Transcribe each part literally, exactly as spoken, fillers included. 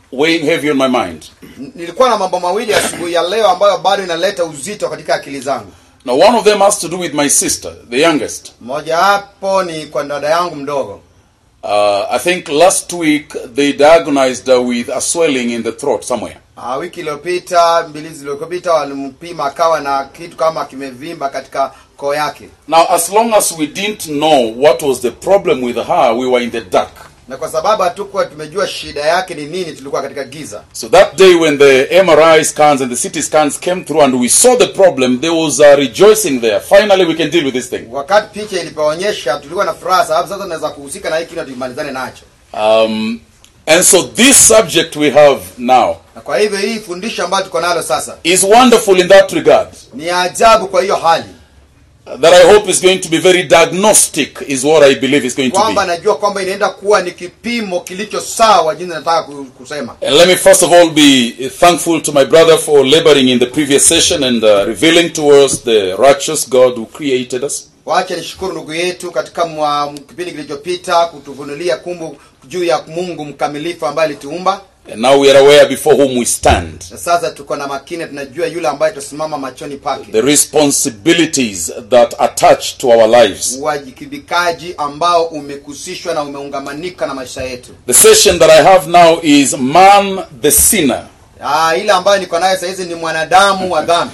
weighing heavy on my mind. Nilikuwa na mambo mawili asubuhi ya leo ambayo bado inaleta uzito katika akili zangu. Now one of them has to do with my sister, the youngest. Moja hapo ni kwa dada yangu mdogo. Uh, I think last week they diagnosed her with a swelling in the throat somewhere. Ah, uh, wiki iliyopita, mbili zilizopita walimpima akawa na kitu kama kimevimba katika koo yake. Now as long as we didn't know what was the problem with her, we were in the dark. Na kwa sababu hatukuwa tumejua shida yake ni nini, tulikuwa katika giza. So that day when the M R I scans and the C T scans came through and we saw the problem, there was a rejoicing there. Finally we can deal with this thing. Wakati picha ilipoonyesha tulikuwa na furaha sababu sasa tunaweza kuhusika na hiki na tumalizane nacho. Um and so this subject we have now, na kwa hivyo hii fundisho ambayo tuko nalo sasa, is wonderful in that regard. Ni ajabu kwa hiyo hali. That I hope is going to be very diagnostic is what I believe is going to be. Kwamba najua kwamba inaenda kuwa ni kipimo kilicho sawa jinsi nataka kusema. And let me first of all be thankful to my brother for laboring in the previous session and uh, revealing to us the righteous God who created us. Wacha nishukuru ndugu yetu katika kipindi kilichopita kutufunulia kumbu juu ya Mungu mkamilifu ambaye alituumba. And now we are aware before whom we stand. Sasa tuko na makini, tunajua yule ambaye tusimama machoni pake. The responsibilities that attach to our lives. Wajibikaji ambao umekusishwa na umeungamanika na maisha yetu. The session that I have now is man the sinner. Ah, ile ambayo niko nayo sasa ni mwanadamu wa dhambi.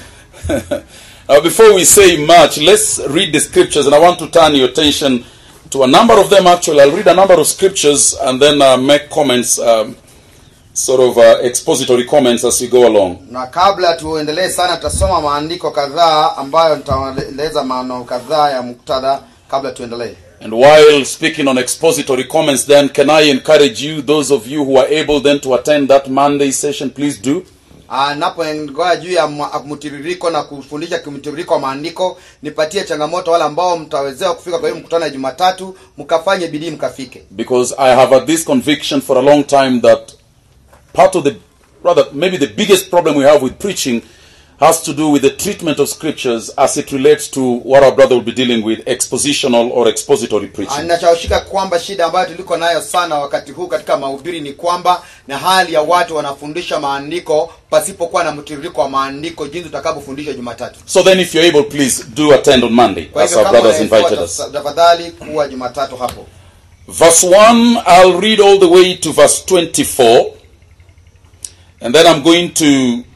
Now before we say much, let's read the scriptures, and I want to turn your attention to a number of them. Actually, I'll read a number of scriptures and then uh, make comments, um, sort of uh, expository comments as we go along. Na kabla tuendelee sana tutasoma maandiko kadhaa ambayo nitaeleza maana kadhaa ya muktadha kabla tuendelee. And while speaking on expository comments, then can I encourage you, those of you who are able then to attend that Monday session, please do. Ah, napoengoa juu ya mtiririko na kufundisha kimtiririko wa maandiko, nipatie changamoto wale ambao mtawezea kufika kwa hiyo mkutano ya Jumatatu, mkafanye bidii mkafike. Because I have had this conviction for a long time that part of the, rather, maybe the biggest problem we have with preaching has to do with the treatment of scriptures as it relates to what our brother will be dealing with, expositional or expository preaching. Anashawishika kwamba shida ambayo tuliko nayo sana wakati huu katika mahubiri ni kwamba na hali ya watu wanafundisha maandiko pasipokuwa na mtiririko wa maandiko jinsi tutakapofundisha Jumatatu. So then if you're able, please do attend on Monday as our brothers invited us. Tafadhali kuwa Jumatatu hapo. Verse one, I'll read all the way to verse twenty-four. And then I'm going to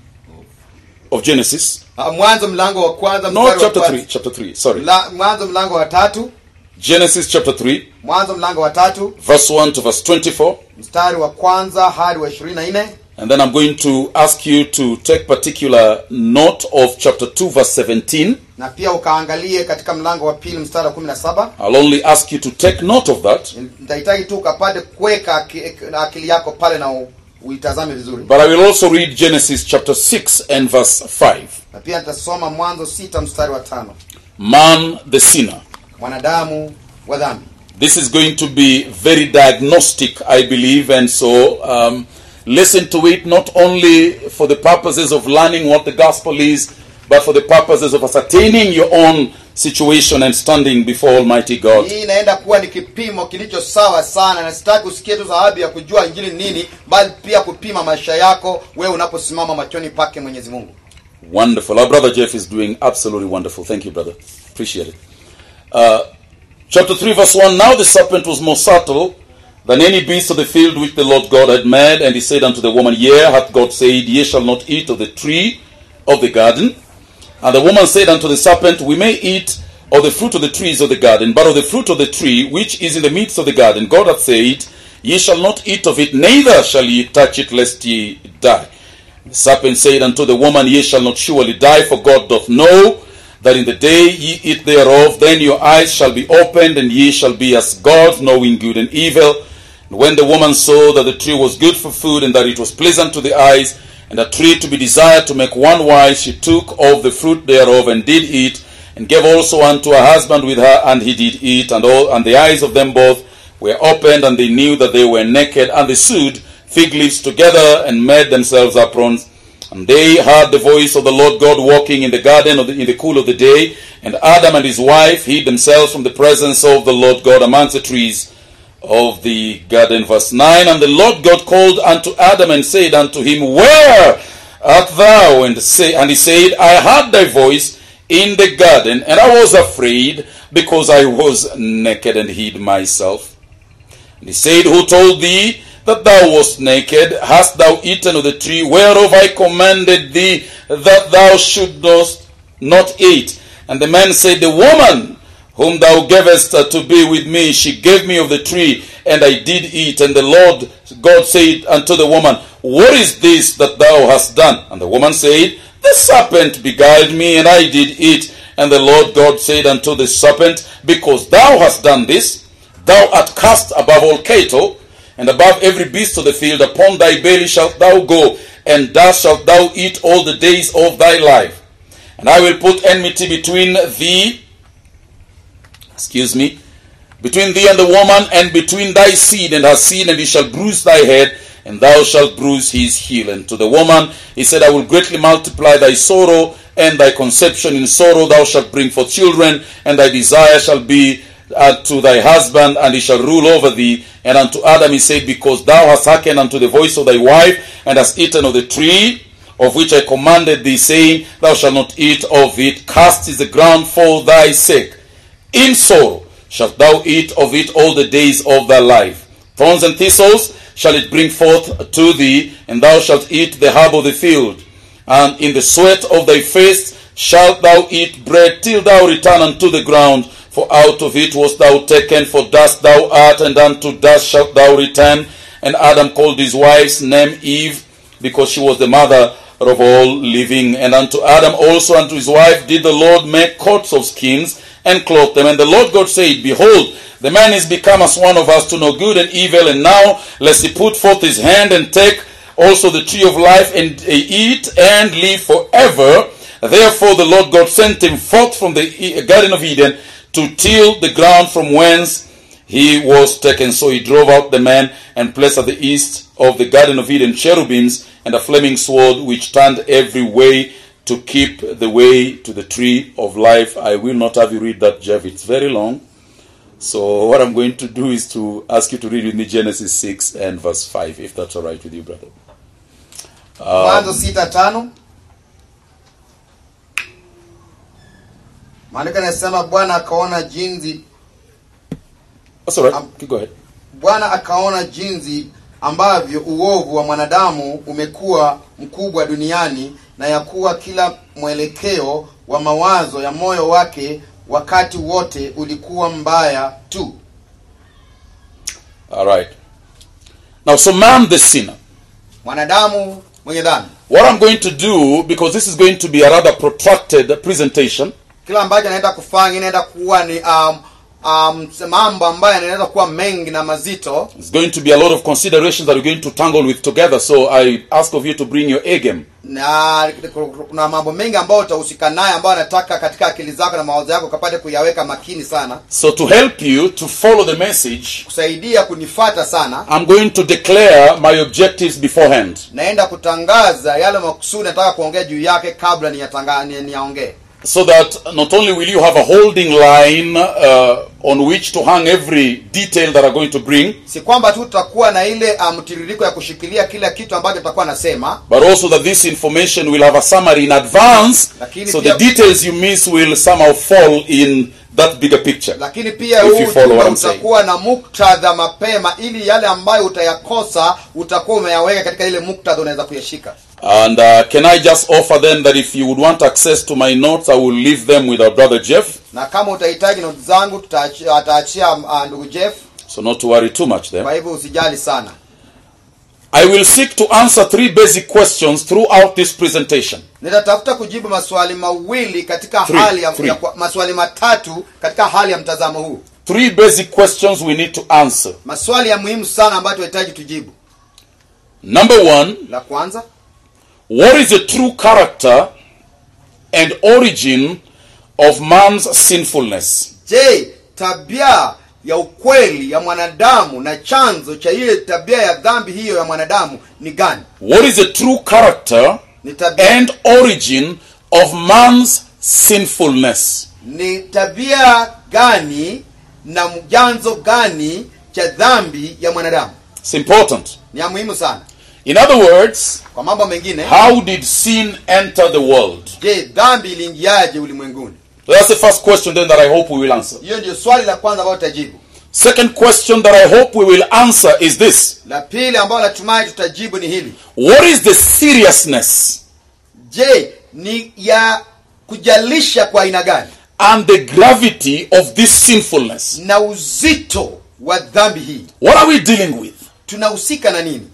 of Genesis. Mwanzo mlango wa kwanza No, chapter three, chapter three, sorry. Mwanzo mlango wa tatu. Genesis chapter three. Mwanzo mlango wa tatu. Verse one to verse twenty-four. Mstari wa kwanza hadi wa ishirini na nne. And then I'm going to ask you to take particular note of chapter two verse seventeen. Na pia ukaangalie katika mlango wa pili mstari wa kumi na saba. I'll only ask you to take note of that. Nitahitaji tu ukapate kuweka akili yako pale na uitazame vizuri. But I will also read Genesis chapter six and verse five. Na pia nitasoma Mwanzo sita mstari wa tano. Man the sinner. Mwanadamu wa dhambi. This is going to be very diagnostic, I believe, and so um, listen to it not only for the purposes of learning what the gospel is, but for the purposes of ascertaining your own situation and standing before Almighty God. Hii inaenda kuwa ni kipimo kilicho sawa sana, na sitaki usikie tu sababu ya kujua injili nini, bali pia kupima maisha yako wewe unaposimama machoni pake Mwenyezi Mungu. Wonderful. Our brother Jeff is doing absolutely wonderful. Thank you, brother. Appreciate it. Uh, chapter three verse one, now the serpent was more subtle than any beast of the field which the Lord God had made, and he said unto the woman, Yea, hath God said, Ye shall not eat of the tree of the garden? And the woman said unto the serpent, We may eat of the fruit of the trees of the garden, but of the fruit of the tree which is in the midst of the garden, God hath said, Ye shall not eat of it, neither shall ye touch it, lest ye die. The serpent said unto the woman, Ye shall not surely die, for God doth know that in the day ye eat thereof, then your eyes shall be opened, and ye shall be as gods, knowing good and evil. And when the woman saw that the tree was good for food, and that it was pleasant to the eyes, and a tree to be desired to make one wise, she took of the fruit thereof, and did eat, and gave also unto her husband with her, and he did eat. And all and the eyes of them both were opened, and they knew that they were naked, and they sewed fig leaves together, and made themselves aprons. And they heard the voice of the Lord God walking in the garden of the, in the cool of the day. And Adam and his wife hid themselves from the presence of the Lord God amongst the trees of the garden. Verse nine, and the Lord God called unto Adam and said unto him, Where art thou? And say, and he said, I heard thy voice in the garden, and I was afraid, because I was naked and hid myself. And he said, Who told thee that thou wast naked? Hast thou eaten of the tree whereof I commanded thee that thou shouldst not eat? And the man said, The woman whom thou gavest to be with me, she gave me of the tree, and I did eat. And the Lord God said unto the woman, What is this that thou hast done? And the woman said, The serpent beguiled me, and I did eat. And the Lord God said unto the serpent, Because thou hast done this, thou art cast above all cattle, and above every beast of the field. Upon thy belly shalt thou go, and dust shalt thou eat all the days of thy life. And I will put enmity between thee, excuse me, between thee and the woman, and between thy seed and her seed, and he shall bruise thy head, and thou shalt bruise his heel. And to the woman he said, I will greatly multiply thy sorrow and thy conception. In sorrow thou shalt bring forth children, and thy desire shall be uh, to thy husband, and he shall rule over thee. And unto Adam he said, Because thou hast hearkened unto the voice of thy wife, and hast eaten of the tree of which I commanded thee, saying, Thou shalt not eat of it, cursed is the ground for thy sake. In sorrow shalt thou eat of it all the days of thy life. Thorns and thistles shall it bring forth to thee, and thou shalt eat the herb of the field. And in the sweat of thy face shalt thou eat bread, till thou return unto the ground. For out of it wast thou taken, for dust thou art, and unto dust shalt thou return. And Adam called his wife's name Eve, because she was the mother of all living. And unto Adam also and to his wife did the Lord make coats of skins, and clothed them. And the Lord God said, Behold, the man is become as one of us, to know good and evil. And now lest he put forth his hand, and take also the tree of life, and eat and live forever. Therefore the Lord God sent him forth from the garden of Eden, to till the ground from whence he was taken. So he drove out the man, and placed at the east of the garden of Eden cherubims, and a flaming sword, which turned every way, to keep the way to the tree of life. I will not have you read that, Jeff. It's very long. So what I'm going to do is to ask you to read with me Genesis six and verse five, if that's all right with you, brother. Mwanzo sita tano. Maandiko yanasema Bwana akaona jinsi. That's all right. Um, go ahead. Bwana akaona jinsi ambavyo uovu wa mwanadamu umekuwa mkubwa duniani, na ya kuwa kila mwelekeo wa mawazo ya moyo wake wakati wote ulikuwa mbaya tu. All right. Now, so man the sinner. Mwanadamu mwenye dhambi. What I'm going to do, because this is going to be a rather protracted presentation. Kila ambacho naenda kufanya inaenda kuwa ni um um mambo ambayo yanaweza kuwa mengi na mazito. It's going to be a lot of considerations that we're going to tangle with together. So I ask of you to bring your A game. Na kuna mambo mengi ambayo utahusika naye, ambayo nataka katika akili zako na mawazo yako kapate kuyaweka makini sana. So to help you to follow the message, kusaidia kunifuata sana, I'm going to declare my objectives beforehand. Naenda kutangaza yale makusudi nataka kuongea juu yake kabla niyatangaze niyaongee. So that not only will you have a holding line uh, on which to hang every detail that I'm going to bring, si kwamba tu tutakuwa na ile mtiririko ya kushikilia kila kitu ambacho tutakuwa nasema, but also that this information will have a summary in advance, lakini so pia, the details you miss will somehow fall in that bigger picture. Lakini pia huu utakuwa na muktadha mapema, ili yale ambayo utayakosa utakuwa umeyaweka katika ile muktadha unaweza kuyashika. And uh, can I just offer then that if you would want access to my notes, I will leave them with our brother Jeff. Na kama utahitaji notes zangu tutaachia uh, ndugu Jeff. So not to worry too much there. Kwa hivyo usijali sana. I will seek to answer three basic questions throughout this presentation. Nitatafuta kujibu maswali mawili katika three, hali ya, three. ya maswali matatu katika hali ya mtazamo huu. Three basic questions we need to answer. Maswali ya muhimu sana ambayo tunahitaji tujibu. Number one, la kwanza, what is the true character and origin of man's sinfulness? Je, tabia ya ukweli ya mwanadamu na chanzo cha ile tabia ya dhambi hiyo ya mwanadamu ni gani? What is the true character and origin of man's sinfulness? Ni tabia gani na mjanzo gani cha dhambi ya mwanadamu. It's important. Ni ya muhimu sana. In other words, Kwa mambo mengine, how did sin enter the world? je, dhambi iliingiaje ulimwenguni? That's the first question then that I hope we will answer. Hiyo ndio swali la kwanza ambalo tutajibu. Second question that I hope we will answer is this. La pili ambalo natumai tutajibu ni hili. What is the seriousness Je, ni ya kujalisha kwa aina gani and the gravity of this sinfulness? na uzito wa dhambi hii? What are we dealing with? Tunahusika na nini?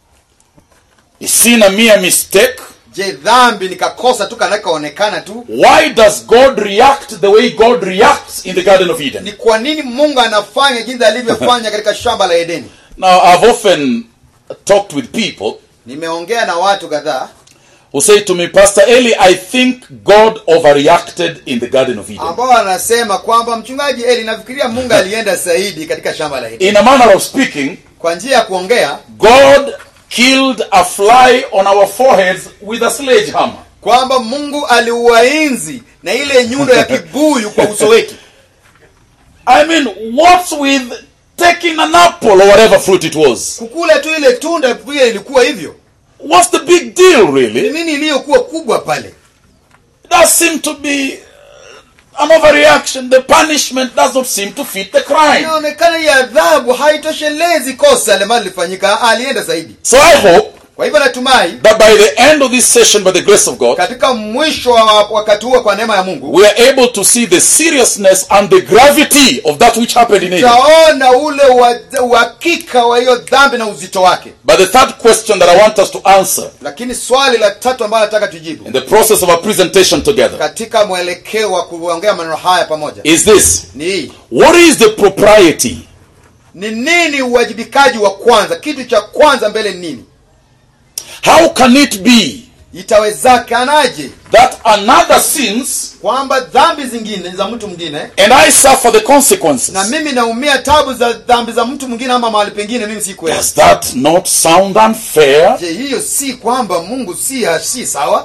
Is sin a mere mistake? Je, dhambi ni kakosa tu kanakaonekana tu? Why does God react the way God reacts in the Garden of Eden? Ni kwa nini Mungu anafanya jinsi alivyofanya katika shamba la Edeni? Now, I've often talked with people Nimeongea na watu kadhaa who say to me, Pastor Eli, I think God overreacted in the Garden of Eden. ambao wanasema kwamba mchungaji Eli, nafikiria Mungu alienda zaidi katika shamba la Edeni. In a manner of speaking, Kwa njia ya kuongea, God killed a fly on our foreheads with a sledgehammer. kwamba Mungu aliuainzi na ile nyundo ya kibuyu kwa uso wetu. I mean, what's with taking an apple or whatever fruit it was? Kukula tu ile tunda pia ilikuwa hivyo. What's the big deal, Ni really? nini iliyokuwa kubwa pale? It does seem to be an overreaction. The punishment does not seem to fit the crime. Inaonekana ya adhabu haitoshelezi kosa lile lilifanyika, alienda zaidi. So I hope Kwa hivyo natumai that by the end of this session, by the grace of God, katika mwisho wa wakati huo kwa neema ya Mungu, we are able to see the seriousness and the gravity of that which happened in Eden. taona ule uhakika wa hiyo dhambi na uzito wake. But the third question that I want us to answer Lakini swali la tatu ambalo nataka tujibu in the process of our presentation together katika mwelekeo wa kuongea maneno haya pamoja is this. ni hii: What is the propriety ni nini uwajibikaji wa kwanza? Kitu cha kwanza mbele ni nini? How can it be Itawezekanaje that another sins kwamba dhambi zingine za mtu mwingine and I suffer the consequences? na mimi naumia tabu za dhambi za mtu mwingine ama mahali pengine mimi si kweli? Does that not sound unfair? Je, hiyo si kwamba Mungu si si sawa?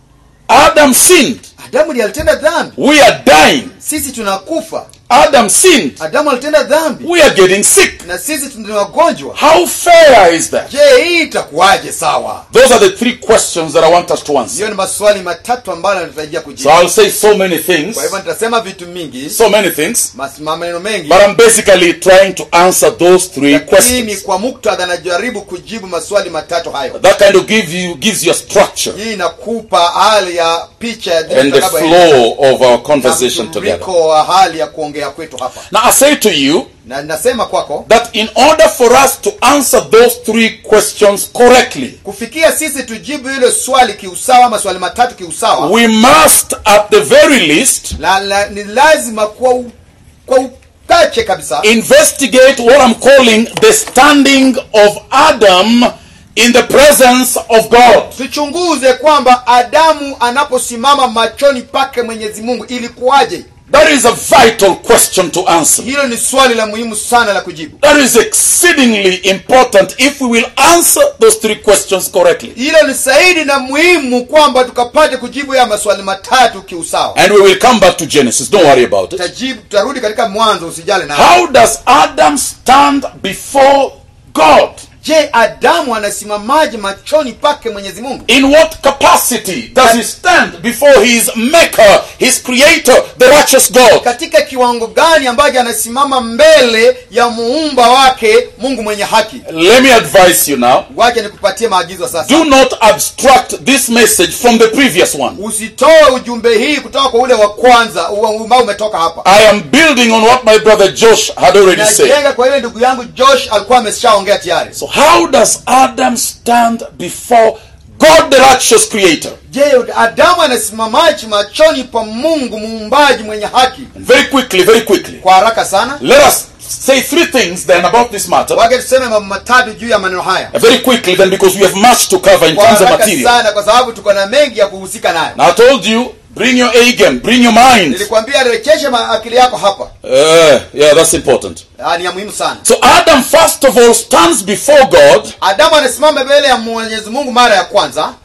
Adam sinned. Adamu alitenda dhambi, We are dying. sisi tunakufa. Adam sinned. Adamu alitenda dhambi We are getting sick. na sisi tuna wagonjwa. How fair is that? Je, hii itakuwaje sawa? Those are the three questions that I want us to answer. Hiyo ni maswali matatu ambayo natarajia So kujibu. I'll say so many things, Kwa hivyo nitasema vitu mingi, so many things, mas- maneno mengi, but I'm basically trying to answer those three lakini questions. kwa muktadha najaribu kujibu maswali matatu hayo. That kind of give you gives you a structure Hii inakupa hali ya picha ya and the flow of our conversation together. mtiririko wa hali ya kuongea kwetu hapa. Now I say to you Na nasema kwako, that in order for us to answer those three questions correctly, kufikia sisi tujibu hilo swali kiusawa, maswali matatu kiusawa, we must at the very least la, la, ni lazima kwa u, kwa uchache kabisa investigate what I'm calling the standing of Adam in the presence of God. tuchunguze kwamba Adamu anaposimama machoni pake Mwenyezi Mungu ilikuwaje. That is a vital question to answer. Hilo ni swali la muhimu sana la kujibu. That is exceedingly important if we will answer those three questions correctly. Hilo ni zaidi na muhimu kwamba tukapate kujibu ya maswali matatu kiusawa. And we will come back to Genesis. Don't worry about it. Tutajibu, tutarudi katika Mwanzo, usijali na. How does Adam stand before God? Je, Adamu anasimamaje machoni pake Mwenyezi Mungu? In what capacity does he stand before his maker, his creator, the righteous God? Katika kiwango gani ambacho anasimama mbele ya muumba wake Mungu mwenye haki? Let me advise you now. Wacha nikupatie maagizo sasa. Do not abstract this message from the previous one. Usitoe ujumbe hii kutoka kwa ule wa kwanza ambao umetoka hapa. I am building on what my brother Josh had already said. Najenga kwa ile ndugu yangu Josh alikuwa ameshaongea tayari. So how does Adam stand before God the righteous creator? Je, Adamu anasimamaje machoni pa Mungu muumbaji mwenye haki? And very quickly, very quickly, Kwa haraka sana, let us say three things then about this matter. wacha tuseme mambo matatu juu ya maneno haya. Very quickly then, because we have much to cover in Kwa terms of haraka material. sana kwa sababu tuko na mengi ya kuhusika nayo. Now I told you, bring your A game, bring your mind. Nilikwambia rejesha akili yako hapa. Uh, yeah, that's important. Ah, ni ya muhimu sana. So Adam first of all stands before God Adamu anasimama mbele ya Mwenyezi Mungu mara ya kwanza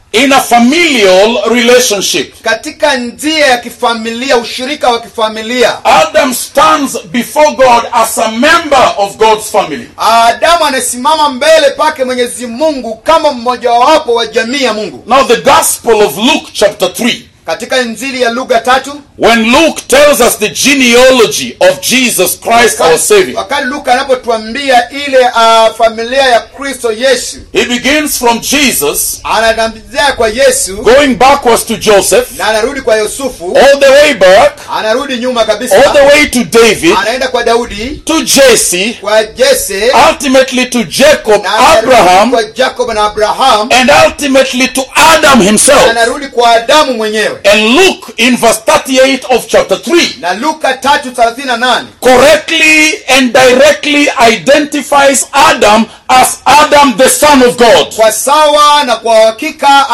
in a familial relationship. Katika njia ya kifamilia, ushirika wa kifamilia. Adam stands before God as a member of God's family. Adamu anasimama mbele pake Mwenyezi Mungu kama mmoja wapo wa jamii ya Mungu. Now the Gospel of Luke chapter three. Katika Injili ya Luka tatu, when Luke tells us the genealogy of Jesus Christ our Savior, wakati Luka anapotuambia ile uh, familia ya Kristo Yesu, he begins from Jesus, anaanzia kwa Yesu, going backwards to Joseph, na anarudi kwa Yusufu, all the way back, anarudi nyuma kabisa, all the way to David, anaenda kwa Daudi, to Jesse, kwa Jesse, ultimately to Jacob, na Abraham, kwa Jacob na Abraham, and ultimately to Adam himself. na anarudi kwa Adamu mwenyewe. And Luke in verse thirty-eight of chapter three, na Luka tatu thelathini na nane, correctly and directly identifies Adam as Adam the son of God. Kwa sawa na kwa hakika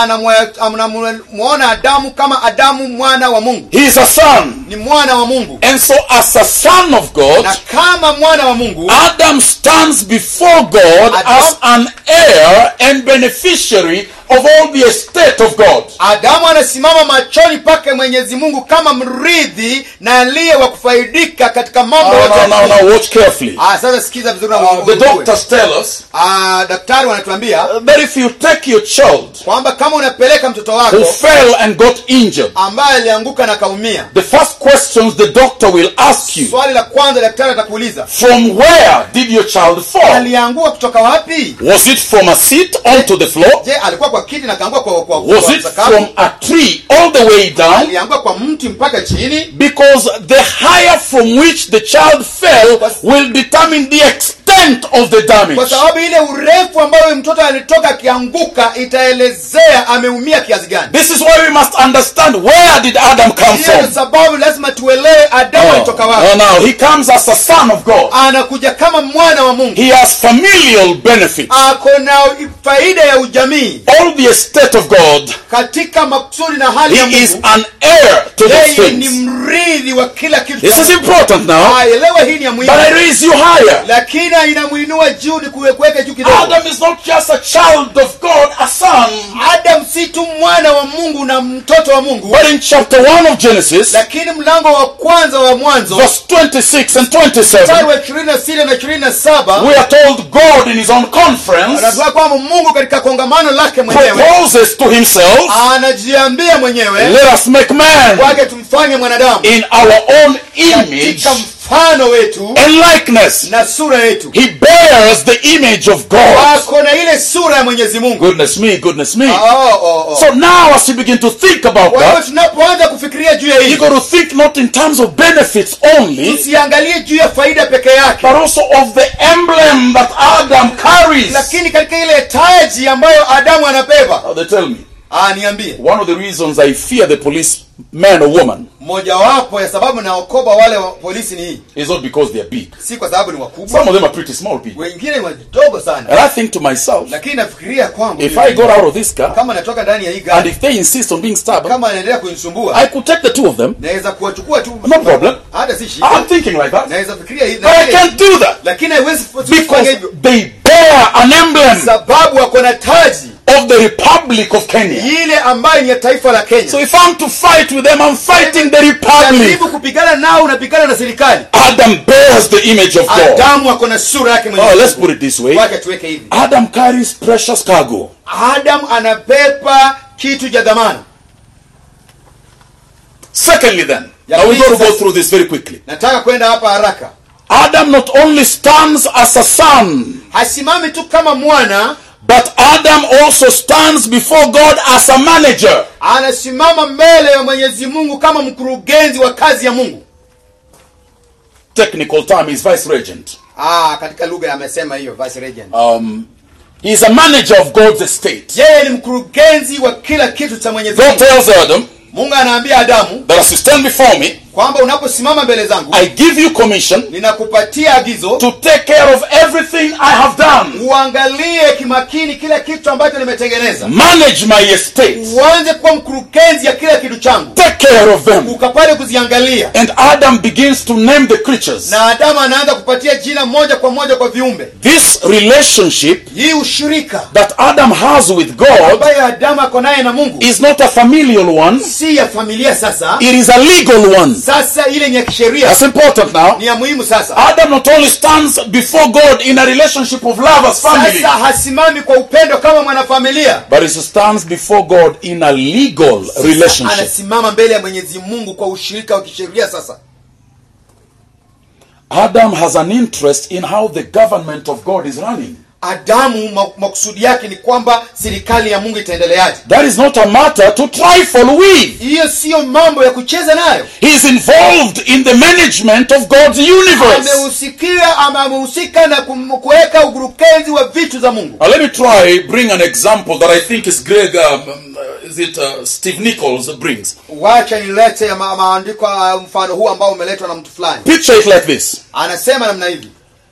anamuona Adamu kama Adamu mwana wa Mungu. He is a son. Ni mwana wa Mungu. And so as a son of God, na kama mwana wa Mungu, Adam stands before God Adam, as an heir and beneficiary of all the estate of God. Adamu anasimama machoni pake Mwenyezi Mungu kama mrithi na aliye wa kufaidika katika mambo yote. Uh, now, now, now watch carefully. Ah, sasa sikiza vizuri na uh, the doctors tell us ah, daktari wanatuambia uh, that if you take your child kwamba kama unapeleka mtoto wako who fell and got injured, ambaye alianguka na kaumia, the first questions the doctor will ask you, swali la kwanza daktari atakuuliza, from where did your child fall? Alianguka kutoka wapi? Was it from a seat onto the floor? Je, alikuwa kwa kiti na kaanguka kwa kwa Was it from a tree all the way down? Alianguka kwa mti mpaka chini? Because the higher from which the child fell will determine the extent of the damage. Kwa sababu ile urefu ambao mtoto alitoka akianguka itaelezea ameumia kiasi gani. This is why we must understand where did Adam come from. Kwa sababu lazima tuelewe Adamu alitoka wapi. Oh, now he comes as a son of God. Anakuja kama mwana wa Mungu. He has familial benefits. Ako na faida ya ujamii. All the estate of God. Katika makusudi na hali ya Mungu. He is an heir to the things. Ni mrithi wa kila kitu. This is important now. Elewa hii ni ya muhimu. But I raise you higher. Lakini inamuinua juu ni kuweka juu kidogo. Adam is not just a child of God, a son. Adam si tu mwana wa Mungu na mtoto wa Mungu. But in chapter one of Genesis, lakini mlango wa kwanza wa Mwanzo, verse twenty-six and twenty-seven, mstari wa ishirini na sita na ishirini na saba, we are told God in his own conference anasema kwamba Mungu katika kongamano lake mwenyewe proposes to himself, anajiambia mwenyewe, let us make man wake tumfanye mwanadamu in our own image mfano wetu and likeness. Na sura yetu. He bears the image of God. Ako na ile sura ya Mwenyezi Mungu. Goodness me, goodness me. Oh, oh, oh. So now as you begin to think about Kwa that, tunapoanza kufikiria juu ya hili, you got to think not in terms of benefits only, usiangalie juu ya faida peke yake, but also of the emblem that Adam carries. Lakini katika ile taji ambayo Adamu anabeba. Now they tell me, ah, niambie, one of the reasons I fear the police man or woman, moja wapo ya sababu naokoba wale wa polisi ni hii, is not because they are big. Si kwa sababu ni wakubwa. Some of them are pretty small people. Wengine ni wadogo sana. And I think to myself, lakini nafikiria kwangu, if I got out of this car, kama natoka ndani ya hii gari, and if they insist on being stubborn, kama anaendelea kunisumbua, I could take the two of them. naweza kuwachukua tu. No problem. Hata si shida. I'm thinking like that. Naweza fikiria hivi. But I can't do that. Lakini haiwezi because they bear an emblem, sababu wako na taji of the Republic of Kenya. Ile ambayo ni ya taifa la Kenya. So if I'm to fight with them, I'm fighting the Republic. Jaribu kupigana nao, unapigana na serikali. Adam bears the image of God. Adamu ako na sura yake mwenyewe. Oh, let's put it this way. Wacha tuweke hivi. Adam carries precious cargo. Adam anabeba kitu cha dhamana. Secondly then, now we're going to go through this very quickly. Nataka kwenda hapa haraka. Adam not only stands as a son, hasimami tu kama mwana, but Adam also stands before God as a manager. Anasimama mbele ya Mwenyezi Mungu kama mkurugenzi wa kazi ya Mungu. Technical term is vice regent. Ah, katika lugha amesema hiyo vice regent. Um he is a manager of God's estate. Yeye ni mkurugenzi wa kila kitu cha Mwenyezi Mungu. God tells Adam, Mungu anaambia Adamu, that as you stand before me, kwamba unaposimama mbele zangu, I give you commission ninakupatia agizo to take care of everything I have done. uangalie kimakini kila kitu ambacho nimetengeneza. Manage my estate. Uanze kuwa mkurugenzi ya kila kitu changu. Take care of them. Ukapale kuziangalia. And Adam begins to name the creatures. Na Adam anaanza kupatia jina moja kwa moja kwa viumbe. This relationship hii ushirika that Adam has with God ambaye Adam ako naye na Mungu is not a familial one. Si ya familia sasa. It is a legal one. Sasa ile ni ya kisheria. That's important now. Ni ya muhimu sasa. Adam not only stands before God in a relationship of love as family. Sasa hasimami kwa upendo kama mwanafamilia. But he stands before God in a legal relationship. Anasimama mbele ya Mwenyezi Mungu kwa ushirika wa kisheria sasa. Adam has an interest in how the government of God is running. Adamu makusudi yake ni kwamba serikali ya Mungu itaendeleaje. That is not a matter to trifle with. Hiyo sio mambo ya kucheza nayo. He is involved in the management of God's universe. Amehusikia ama amehusika na kuweka ugurukenzi wa vitu za Mungu. Now let me try bring an example that I think is Greg um, uh, is it uh, Steve Nichols brings. Wacha nilete ma maandiko mfano huu ambao umeletwa na mtu fulani. Picture it like this. Anasema namna hivi.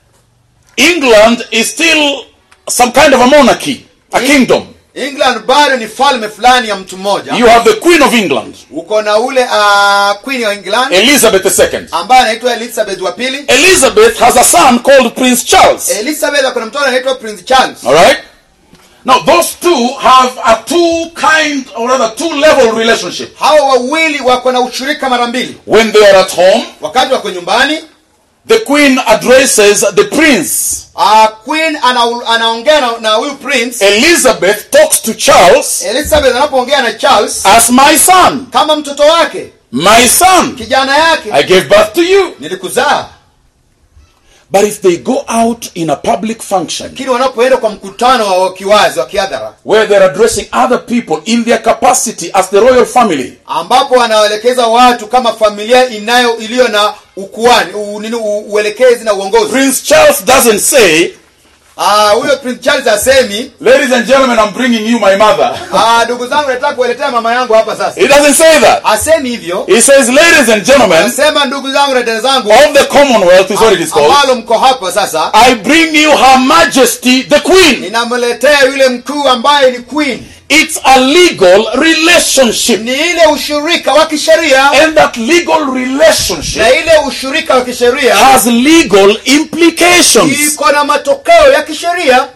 England is still some kind of a monarchy, a In kingdom. England bado ni falme fulani ya mtu mmoja. You have the Queen of England. Uko na ule uh, Queen of England, Elizabeth the second. ambaye anaitwa Elizabeth wa pili. Elizabeth has a son called Prince Charles. Elizabeth akona mtoto anaitwa Prince Charles. All right? Now those two have a two kind or rather two level relationship. Hao wawili wako na ushirika mara mbili. When they are at home, wakati wako nyumbani, the queen addresses the prince. Uh, queen anaongea na, na huyu prince. Elizabeth talks to Charles. Elizabeth anapoongea na Charles as my son. Kama mtoto wake. My son. Kijana yake. I gave birth to you. Nilikuzaa. But if they go out in a public function, lakini wanapoenda kwa mkutano wa kiwazi wa kiadhara, where they're addressing other people in their capacity as the royal family, ambapo wanaelekeza watu kama familia inayo iliyo na ukuani nini uelekezi na uongozi, Prince Charles doesn't say, ah huyo Prince Charles asemi, ladies and gentlemen, I'm bringing you my mother. Ah ndugu zangu nataka kueletea mama yangu hapa sasa. He doesn't say that. Asemi hivyo. He says, ladies and gentlemen, anasema ndugu zangu na dada zangu of the Commonwealth is what it is called. Ambalo mko hapa sasa. I bring you Her Majesty the Queen. Ninamletea yule mkuu ambaye ni queen. It's a legal relationship. Ni ile ushirika wa kisheria. And that legal relationship na ile ushirika wa kisheria has legal implications. Iko na matokeo ya kisheria.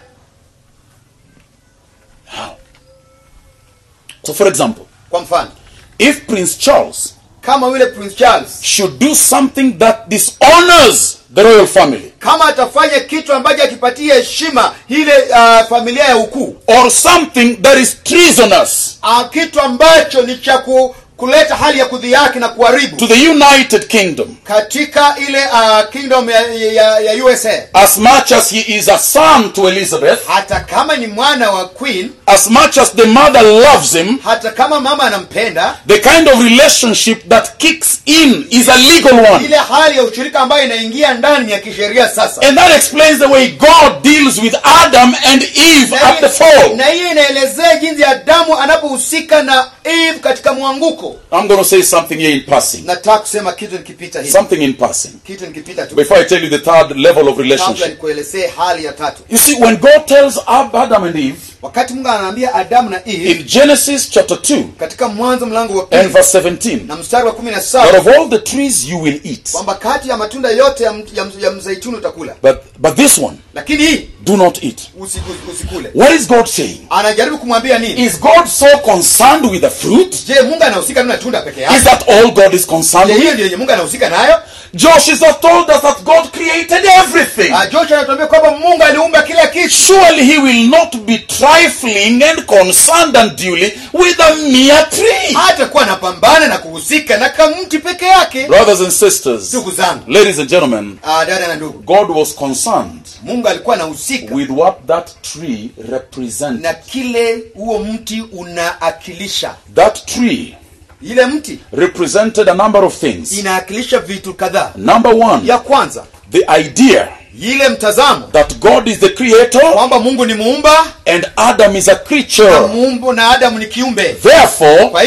So for example, kwa mfano, if Prince Charles kama yule Prince Charles should do something that dishonors the royal family, kama atafanya kitu ambacho akipatia heshima ile uh, familia ya ukuu, or something that is treasonous, uh, kitu ambacho ni cha kuleta hali ya kudhihaki na kuharibu to the United Kingdom, katika ile uh, kingdom ya, ya, ya U S A, as much as he is a son to Elizabeth, hata kama ni mwana wa queen, as much as the mother loves him, hata kama mama anampenda, the kind of relationship that kicks in is a legal one. Ile hali ya ushirika ambayo inaingia ndani ya kisheria sasa. And that explains the way God deals with Adam and Eve na at the fall. Na hiyo inaelezea jinsi Adamu anapohusika na Eve katika mwanguko. I'm going to say something here in passing. Nataka kusema kitu nikipita hivi. Something in passing. Kitu nikipita tu. Before I tell you the third level of relationship. Kabla nikuelezee hali ya tatu. You see, when God tells Adam and Eve, wakati Mungu anaambia Adamu na Eve, in Genesis chapter two, katika Mwanzo mlango wa pili, and verse seventeen, na mstari wa kumi na saba, that of all the trees you will eat, kwamba kati ya matunda yote ya, ya, ya mzaituni utakula, but but this one, lakini hii do not eat. Usikule. What is God saying? Anajaribu kumwambia nini? Is God so concerned with the fruit? Je, Mungu anahusika na tunda peke yake? Is that all God is concerned with? Hiyo ndio Mungu anahusika nayo? Josh has told us that God created everything. Ah, Josh anatuambia kwamba Mungu aliumba kila kitu. Surely he will not be trifling and concerned unduly with a mere tree. Hata kuwa anapambana na kuhusika na kamti peke yake. Brothers and sisters, ndugu zangu, ladies and gentlemen, ah, dada na ndugu, God was concerned Mungu alikuwa anahusika with what that tree represents. Na kile huo mti unaakilisha. That tree ile mti represented a number of things. Inaakilisha vitu kadhaa. Number one, ya kwanza, the idea ile mtazamo that God is the creator, kwamba Mungu ni muumba and Adam is a creature. Na Mungu na Adam ni kiumbe. Therefore, kwa hivyo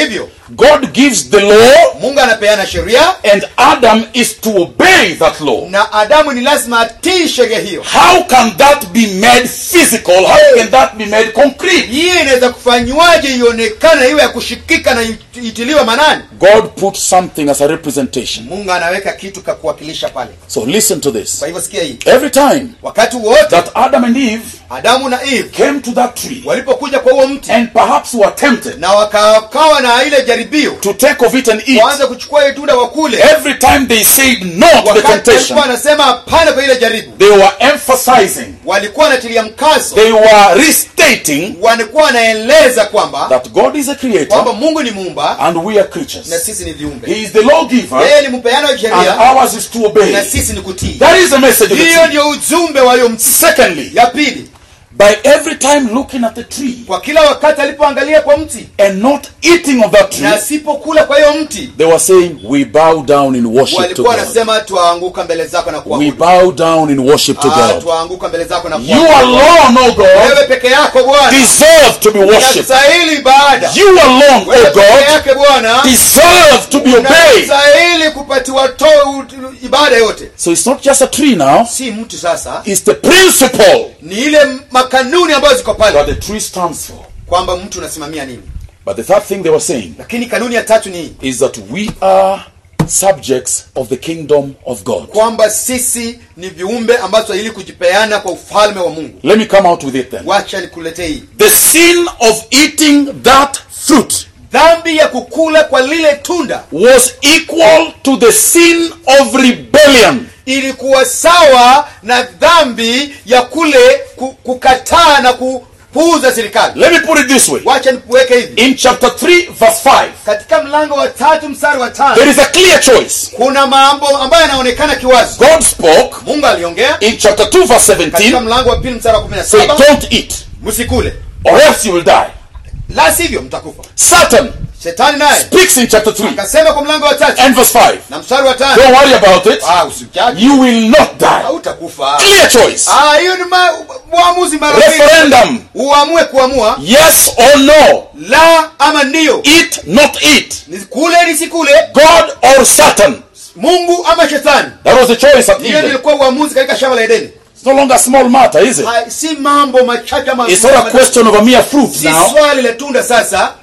God gives the law, Mungu anapeana sheria, and Adam is to obey that law. na Adamu ni lazima atii sheria hiyo. How can that be made physical? How can that be made concrete? Hii inaweza kufanywaje ionekane iwe ya kushikika na itiliwe manani? God put something as a representation. Mungu anaweka kitu ka kuwakilisha pale. So listen to this. Kwa hivyo sikia hii. Every time Wakati wote that Adam and Eve Adamu na Eve came to that tree, walipokuja kwa huo mti, and perhaps were tempted na wakawa na ile jaribio to take of it and eat, waanze kuchukua ile tunda wakule, every time they said no to the wakati temptation, walikuwa wanasema hapana kwa ile jaribu, they were emphasizing, walikuwa wanatilia mkazo, they were restating walikuwa wanaeleza kwamba that God is a creator kwamba Mungu ni muumba and we are na creatures. sisi ni viumbe. He is the lawgiver Yeye ni mpeana wa and sheria ours is to obey. na sisi ni kutii. That is the message of the Hiyo tree. ndio ujumbe wa hiyo mti. Secondly, Ya pili, by every time looking at the tree kwa kila wakati alipoangalia kwa mti and not eating of that tree, na asipokula kwa hiyo mti, they were saying, we bow down in worship to walikuwa God. wanasema tuanguka mbele zako na We kuabudu. bow down in worship to Ah, God. tuanguka mbele zako na You kuabudu. alone, O God, Wewe peke yako Bwana deserve to be worshipped. unastahili ibada. You alone, Wewe O peke God, yake Bwana deserve to be obeyed. unastahili kupatiwa to ibada yote. So it's not just a tree now, Si mtu sasa, it's the principle ni ile makanuni ambazo ziko that pale the tree stands for. kwamba mtu unasimamia nini. But the third thing they were saying Lakini kanuni ya tatu ni is that we are subjects of the kingdom of God. kwamba sisi ni viumbe ambazo ili kujipeana kwa ufalme wa Mungu. Let me come out with it then. Wacha nikuletee hii. The sin of eating that fruit Dhambi ya kukula kwa lile tunda was equal to the sin of rebellion. ilikuwa sawa na dhambi ya kule ku- kukataa na kupuuza serikali. Let me put it this way. Wacha niweke hivi. In chapter three, verse five, Katika mlango wa tatu mstari wa tano there is a clear choice. kuna mambo ambayo yanaonekana kiwazi. God spoke. Mungu aliongea In chapter two, verse katika seventeen, mlango wa pili mstari wa kumi na say, saba, don't eat, msikule or else you will die. la sivyo mtakufa. Satan Shetani naye speaks in chapter three akasema kwa mlango wa tatu and verse five. na mstari wa tano, Don't worry about it. ah, usijali, You will not die. hautakufa. Clear choice. Ah, hiyo ni ma- uamuzi mara mbili. Referendum. Uamue kuamua Yes or no. la ama ndio. Eat, not eat. Nisikule nisikule, God or Satan. Mungu ama shetani. That was the choice at Hiyo Eden. ilikuwa uamuzi katika shamba la Edeni. It's no longer a small matter, is it? Ha, si mambo machache ma It's not a question of a mere fruit si now. swali la tunda sasa.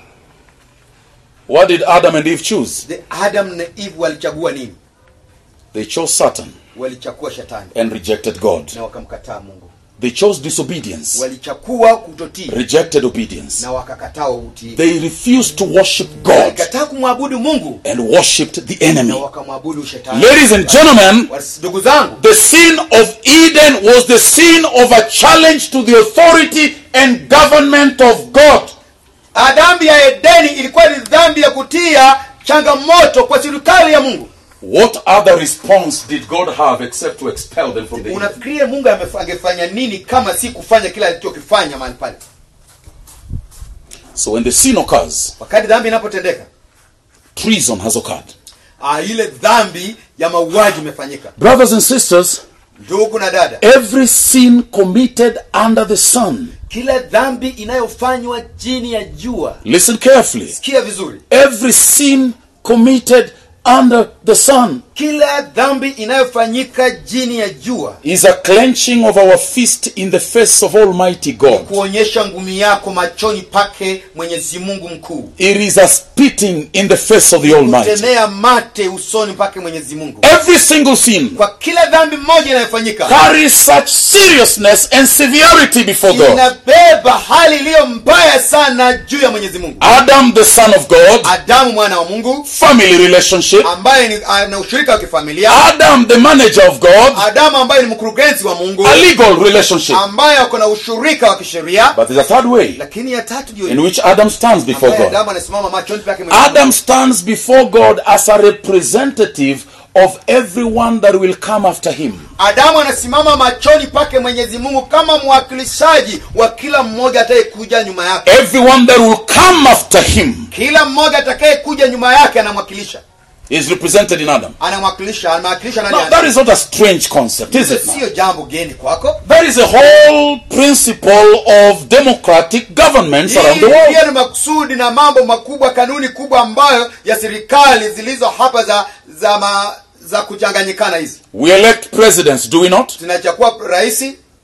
What did Adam and Eve choose? The Adam na Eve walichagua nini? They chose Satan Walichagua shetani and rejected God. na wakamkataa Mungu. They chose disobedience, Walichagua kutotii rejected obedience. na wakakataa utii. They refused to worship God Walikataa kumwabudu Mungu and worshipped the na enemy. wakamwabudu shetani. Ladies and gentlemen, Wasi- ndugu zangu, the sin of Eden was the sin of a challenge to the authority and government of God. dhambi ya Edeni ilikuwa ni dhambi ya kutia changamoto kwa serikali ya Mungu. What other response did God have except to expel them from the Eden? Unafikiria Mungu amef- angefanya nini kama si kufanya kila alichokifanya mahali pale? So when the sin occurs, Wakati dhambi inapotendeka, treason has occurred. ah, ile dhambi ya mauaji imefanyika. Brothers and sisters, Ndugu na dada, every sin committed under the sun, kila dhambi inayofanywa chini ya jua, listen carefully, sikia vizuri, every sin committed under the sun kila dhambi inayofanyika chini ya jua is a clenching of our fist in the face of Almighty God. kuonyesha ngumi yako machoni pake Mwenyezi Mungu mkuu. It is a spitting in the face of the Almighty. Kutemea mate usoni pake Mwenyezi Mungu. Every single sin Kwa kila dhambi moja inayofanyika carries such seriousness and severity before God. inabeba hali iliyo mbaya sana juu ya Mwenyezi Mungu. Adam, the son of God, Adamu mwana wa Mungu family relationship. ambaye ni ana ushirika wa kifamilia. Adam, the manager of God, Adamu ambaye ni mkurugenzi wa Mungu a legal relationship. ambaye ako na ushirika wa kisheria. But there's a third way Lakini ya tatu ndio in which Adam stands before ambaye God. Adamu anasimama machoni pake Mwenyezi Mungu. Adam stands before God as a representative of everyone that will come after him. Adamu anasimama machoni pake Mwenyezi Mungu kama mwakilishaji wa kila mmoja atakayekuja nyuma yake. Everyone that will come after him. Kila mmoja atakayekuja nyuma yake anamwakilisha. is represented in Adam. Anamwakilisha, anamwakilisha nani? Now, that is not a strange concept, is it? Sio jambo geni kwako. There is a whole principle of democratic governments around the world. Hii ni makusudi na mambo makubwa, kanuni kubwa ambayo ya serikali zilizo hapa za za ma, za kuchanganyikana hizi. We elect presidents, do we not? Tunachagua rais.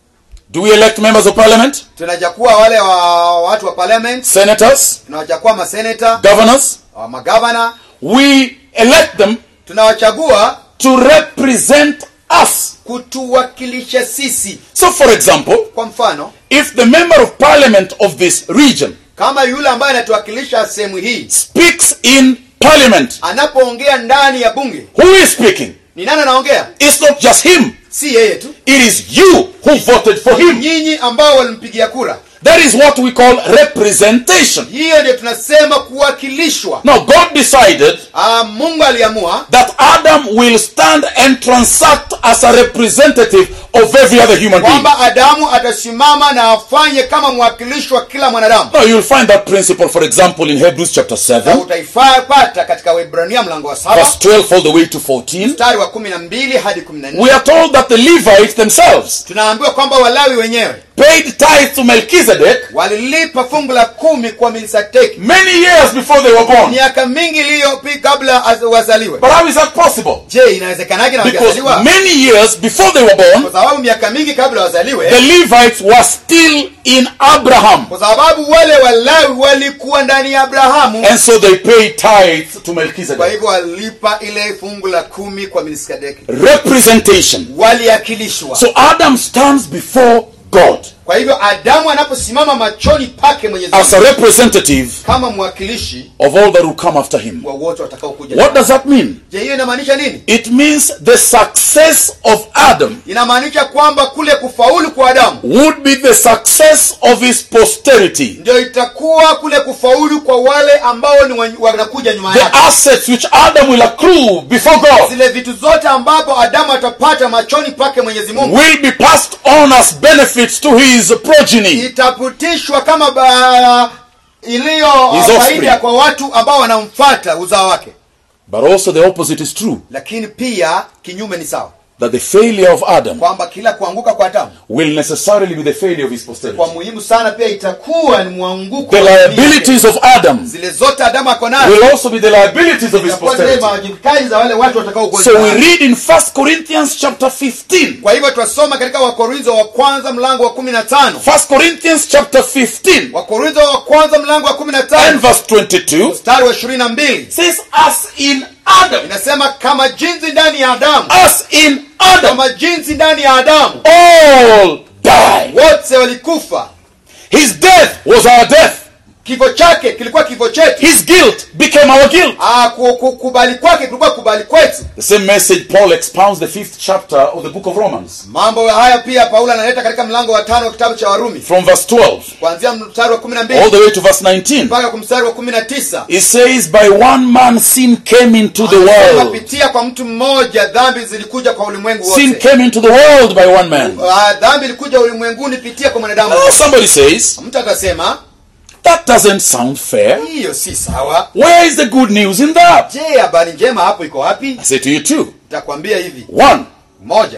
Do we elect members of parliament? Tunachagua wale wa watu wa parliament. Senators? Tunachagua ma senator. Governors? Wa magavana. We elect them tunawachagua to represent us, kutuwakilisha sisi. So for example, kwa mfano, if the member of parliament of this region, kama yule ambaye anatuwakilisha sehemu hii, speaks in parliament, anapoongea ndani ya bunge, who is speaking? Ni nani anaongea? It's not just him. Si yeye tu. It is you who voted for him. Nyinyi ambao walimpigia kura. That is what we call representation. Hiyo ndio tunasema kuwakilishwa. Now God decided uh, Mungu aliamua that Adam will stand and transact as a representative of every other human being. Kwamba Adamu atasimama na afanye kama mwakilishi wa kila mwanadamu. Now you will find that principle, for example, in Hebrews chapter seven. Utaipata katika Waebrania mlango wa saba. Verse twelve all the way to fourteen. Mstari wa kumi na mbili hadi kumi na nne. We are told that the Levites themselves, tunaambiwa kwamba Walawi wenyewe, paid tithes to Melchizedek, walilipa fungu la kumi kwa Melkisedeki, many years before they were born. Miaka mingi iliyopita kabla wazaliwe. But how is that possible? Je, inawezekanaje na wazaliwa? Because many years before they were born, kwa sababu miaka mingi kabla wazaliwe, the Levites were still in Abraham. Kwa sababu wale Walawi walikuwa ndani ya Abrahamu. And so they paid tithes to Melchizedek. Kwa hivyo walipa ile fungu la kumi kwa Melkisedeki. Representation. Waliakilishwa. So Adam stands before God. Kwa hivyo Adamu anaposimama machoni pake Mwenyezi Mungu, as a representative kama mwakilishi of all that will come after him. wa wote watakao kuja. What does that mean? Je, hiyo inamaanisha nini? It means the success of Adam inamaanisha kwamba kule kufaulu kwa Adamu would be the success of his posterity. Ndio itakuwa kule kufaulu kwa wale ambao ni wanakuja nyuma yake. The assets which Adam will accrue before God, zile vitu zote ambapo Adamu atapata machoni pake Mwenyezi Mungu, will be passed on as benefits to his progeny. Itaputishwa kama ba, iliyo faida kwa watu ambao wanamfuata uzao wake. But also the opposite is true. Lakini pia kinyume ni sawa. That the failure of Adam kwamba kila kuanguka kwa Adamu will necessarily be the failure of his posterity. Kwa muhimu sana pia itakuwa ni mwanguko. The liabilities of Adam zile zote Adamu ako nazo will also be the liabilities of his posterity. Za wale watu watakao kuja. So we read in First Corinthians chapter fifteen. Kwa hivyo tunasoma katika Wakorintho wa kwanza mlango wa kumi na tano. First Corinthians chapter fifteen. Wakorintho wa kwanza mlango wa kumi na tano. And verse twenty-two. Mstari wa ishirini na mbili. Says as in Adam. Inasema kama jinsi ndani ya Adamu. As in Adam. Kama jinsi ndani ya Adamu. All died. Wote walikufa. His death was our death. Kifo chake kilikuwa kifo chetu. His guilt became our guilt. Ah, kubali kwake kulikuwa kubali kwetu. The same message Paul expounds the fifth chapter of the book of Romans. Mambo haya pia Paulo analeta katika mlango wa tano wa kitabu cha Warumi. From verse twelve. Kuanzia mstari wa kumi na mbili. All the way to verse nineteen. Mpaka kwa mstari wa kumi na tisa. It says by one man sin came into the world. Kupitia kwa mtu mmoja dhambi zilikuja kwa ulimwengu wote. Sin came into the world by one man. Uh, dhambi ilikuja ulimwenguni pitia kwa mwanadamu. Oh, somebody says, mtu atasema, that doesn't sound fair. Hiyo si sawa. Where is the good news in that? Je, habari njema hapo iko wapi? I say to you too. Nitakwambia hivi. One. Moja.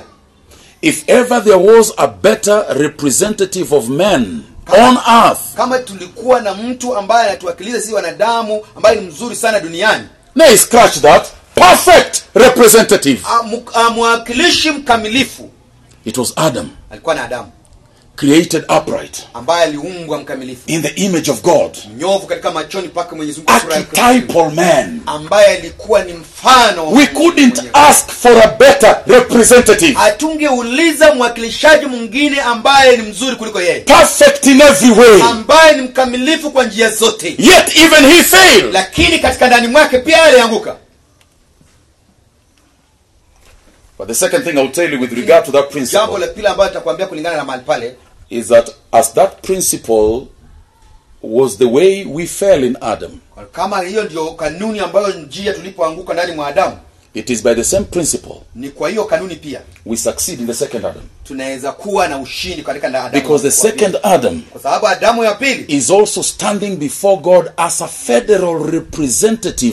If ever there was a better representative of men kama, on earth. Kama tulikuwa na mtu ambaye anatuwakilisha sisi wanadamu ambaye ni mzuri sana duniani. Nay, scratch that. Perfect representative. Mwakilishi mkamilifu. It was Adam. Alikuwa na Adamu. Created upright. Ambaye aliumbwa mkamilifu. In the image of God. Mnyofu katika machoni pake Mwenyezi Mungu. Archetypal man. Ambaye alikuwa ni mfano. We couldn't ask for a better representative. Atungeuliza mwakilishaji mwingine ambaye ni mzuri kuliko yeye. Perfect in every way. Ambaye ni mkamilifu kwa njia zote. Yet even he failed. Lakini katika ndani mwake pia alianguka. But the second thing I'll tell you with regard to that principle, jambo la pili ambalo nitakwambia kulingana na mahali pale, is that as that principle was the way we fell in Adam, kama hiyo ndio kanuni ambayo njia tulipoanguka ndani mwa Adamu, it is by the same principle, ni kwa hiyo kanuni pia we succeed in the second Adam. Tunaweza kuwa na ushindi katika Adamu. Because the second Adam, kwa sababu Adamu ya pili, is also standing before God as a federal representative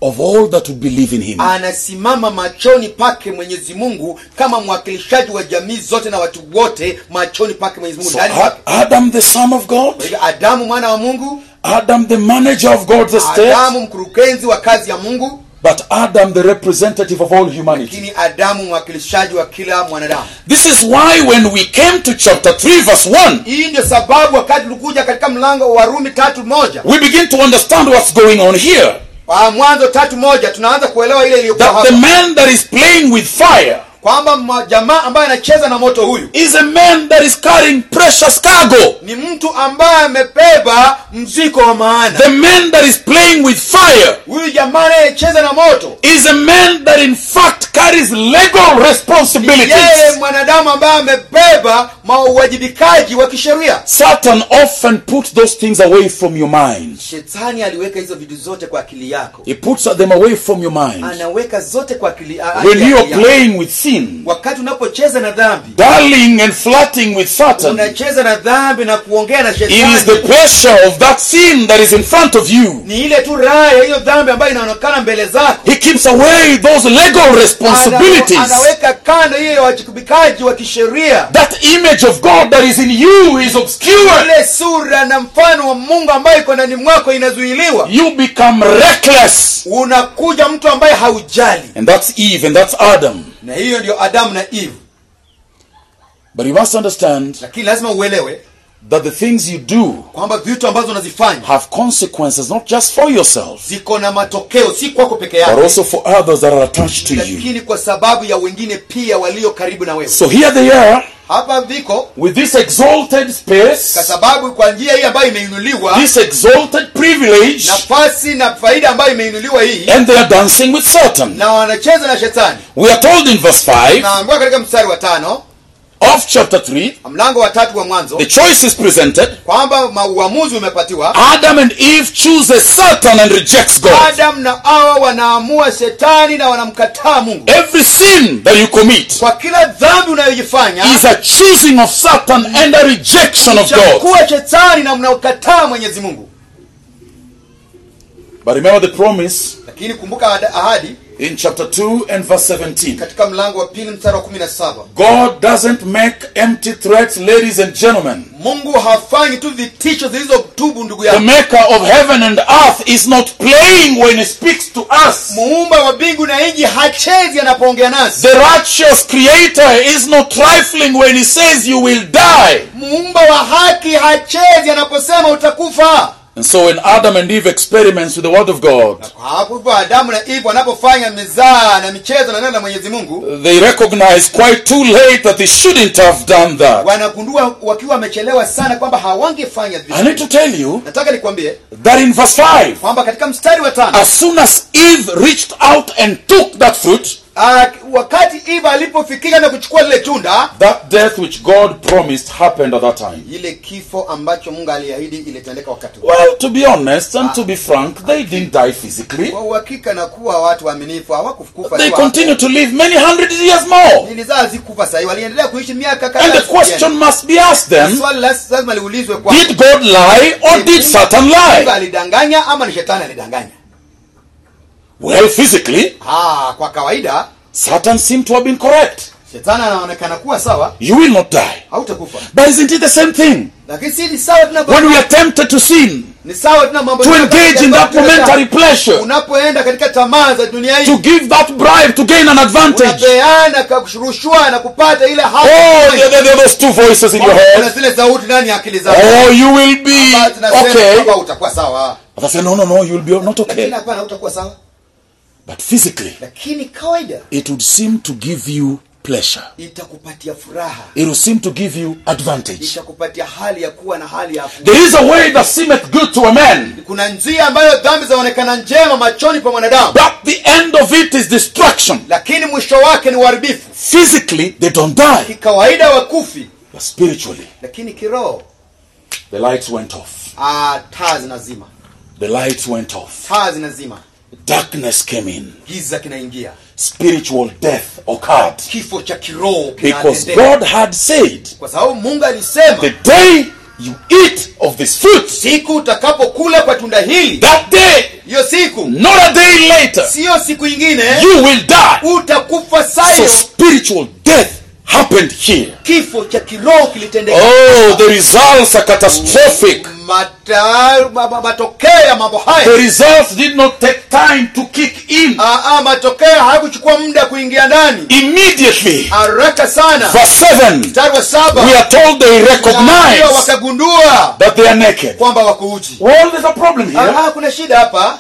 of all that would believe in him. Anasimama machoni pake Mwenyezi Mungu kama mwakilishaji wa jamii zote na watu wote machoni pake Mwenyezi Mungu. So Adam the son of God, Adamu mwana wa Mungu, Adam the manager of God's estate, Adamu mkurugenzi wa kazi ya Mungu, but Adam the representative of all humanity. Lakini Adamu mwakilishaji wa kila mwanadamu. This is why when we came to chapter three verse one, hii ndio sababu wakati tulikuja katika mlango wa Warumi tatu moja, we begin to understand what's going on here. Kwa Mwanzo tatu moja tunaanza kuelewa ile iliyokuwa hapa. That the man that is playing with fire, kwamba jamaa ambaye anacheza na moto huyu, is a man that is carrying precious cargo. Ni mtu ambaye amebeba mzigo wa maana. The man that is playing with fire, huyu jamaa anayecheza na moto, is a man that in fact carries legal responsibilities. Yeye mwanadamu ambaye amebeba mawajibikaji wa kisheria. Satan often puts those things away from your mind. Shetani aliweka hizo vitu zote kwa akili yako. He puts them away from your mind. Anaweka zote kwa akili yako. When you are playing with sin, wakati unapocheza na dhambi, darling and flirting with Satan, unacheza na dhambi na kuongea na shetani, it is the pressure of that sin that is in front of you. Ni ile tu raha ya hiyo dhambi ambayo inaonekana mbele zako. He keeps away those legal responsibilities. Anaweka kando hiyo wajibikaji wa kisheria. That image of God that is in you is obscured. Ile sura na mfano wa Mungu ambaye iko ndani mwako inazuiliwa. You become reckless. Unakuja mtu ambaye haujali. And that's Eve and that's Adam. Na hiyo ndio Adam na Eve. But you must understand, lakini lazima uelewe, that the things you do, kwamba vitu ambazo unazifanya, have consequences not just for yourself, ziko na matokeo si kwako peke yako, but also for others that are attached to you. Lakini kwa sababu ya wengine pia walio karibu na wewe. So here they are, hapa viko with this exalted space, kwa sababu kwa njia hii ambayo imeinuliwa, this exalted privilege, nafasi na faida ambayo imeinuliwa hii, and they are dancing with Satan. Na wanacheza na shetani. We are told in verse five, naambiwa katika mstari wa tano of chapter three, mlango wa tatu wa Mwanzo, the choice is presented, kwamba uamuzi umepatiwa. Adam and Eve chooses Satan and rejects God. Adam na Hawa wanaamua shetani na wanamkataa Mungu. Every sin that you commit, kwa kila dhambi unayojifanya, is a choosing of Satan and a rejection of God. Kwa shetani na mnaukataa Mwenyezi Mungu. But remember the promise, lakini kumbuka ahadi, in chapter two and verse seventeen. katika mlango wa pili mstari wa kumi na saba. God doesn't make empty threats, ladies and gentlemen. Mungu hafanyi tu vitisho zilizotubu ndugu yangu. The maker of heaven and earth is not playing when he speaks to us. Muumba wa mbingu na nchi hachezi anapoongea nasi. The righteous creator is not trifling when he says you will die. Muumba wa haki hachezi anaposema utakufa. And so when Adam and Eve experiments with the word of God, they recognize quite too late that they shouldn't have done that. I need to tell you that in verse five, as soon as Eve reached out and took that fruit, Uh, wakati Eva alipofikia na kuchukua lile tunda, that death which God promised happened at that time. Ile kifo ambacho Mungu aliahidi ilitendeka wakati huo. Well, to be honest and ah. to be frank, they didn't die physically. Kwa uhakika na kuwa watu waaminifu hawakufa. They continue to live many hundred years more. Nilizaa zikufa sasa, waliendelea kuishi miaka kadhaa. And the question must be asked them, swali lazima liulizwe kwa, did God lie or did Satan lie? Mungu alidanganya ama ni shetani alidanganya? Well, physically, ah, kwa kawaida, Satan seemed to have been correct. Shetani anaonekana kuwa sawa. You will not die. Hautakufa. But isn't it the same thing? Lakini si ni sawa tuna when we are tempted to sin, ni sawa tuna mambo to engage in that momentary pleasure, unapoenda katika tamaa za dunia hii, to give that bribe to gain an advantage, unapeana kushrushwa na kupata ile haki. Oh, there, there are those two voices in your head. Kuna zile sauti ndani ya akili zako. Oh, you will be okay. Baba utakuwa sawa. But I say no no no, you will be not okay. Lakini hapana, utakuwa sawa. But physically, lakini kawaida, it would seem to give you pleasure. Itakupatia furaha. It will seem to give you advantage. Itakupatia hali ya kuwa na hali ya kuwa. There is a way that seemeth good to a man. Kuna njia ambayo dhambi zaonekana njema machoni pa mwanadamu. But the end of it is destruction. Lakini mwisho wake ni uharibifu. Physically, they don't die. Kikawaida wakufi. But spiritually, lakini kiroho, the lights went off. Ah, taa zinazima. The lights went off. Taa zinazima. Darkness came in. Giza kinaingia. Spiritual death occurred. Kifo cha kiroho kinatendeka. Because God had said, kwa sababu Mungu alisema, the day you eat of this fruit, siku utakapokula kwa tunda hili, that day hiyo siku, not a day later, sio siku nyingine, you will die. utakufa So sayo. spiritual death happened here. Kifo cha kiroho kilitendeka. Oh, the results are catastrophic. Mata, matokeo ya mambo haya, The results did not take time to kick in. ah matokeo hayakuchukua muda kuingia ndani. Immediately, Haraka sana. verse seven, Mstari wa saba, we are told they recognize wakagundua that they are naked. kwamba wako uchi. Well, there's a problem here. Ah, kuna shida hapa.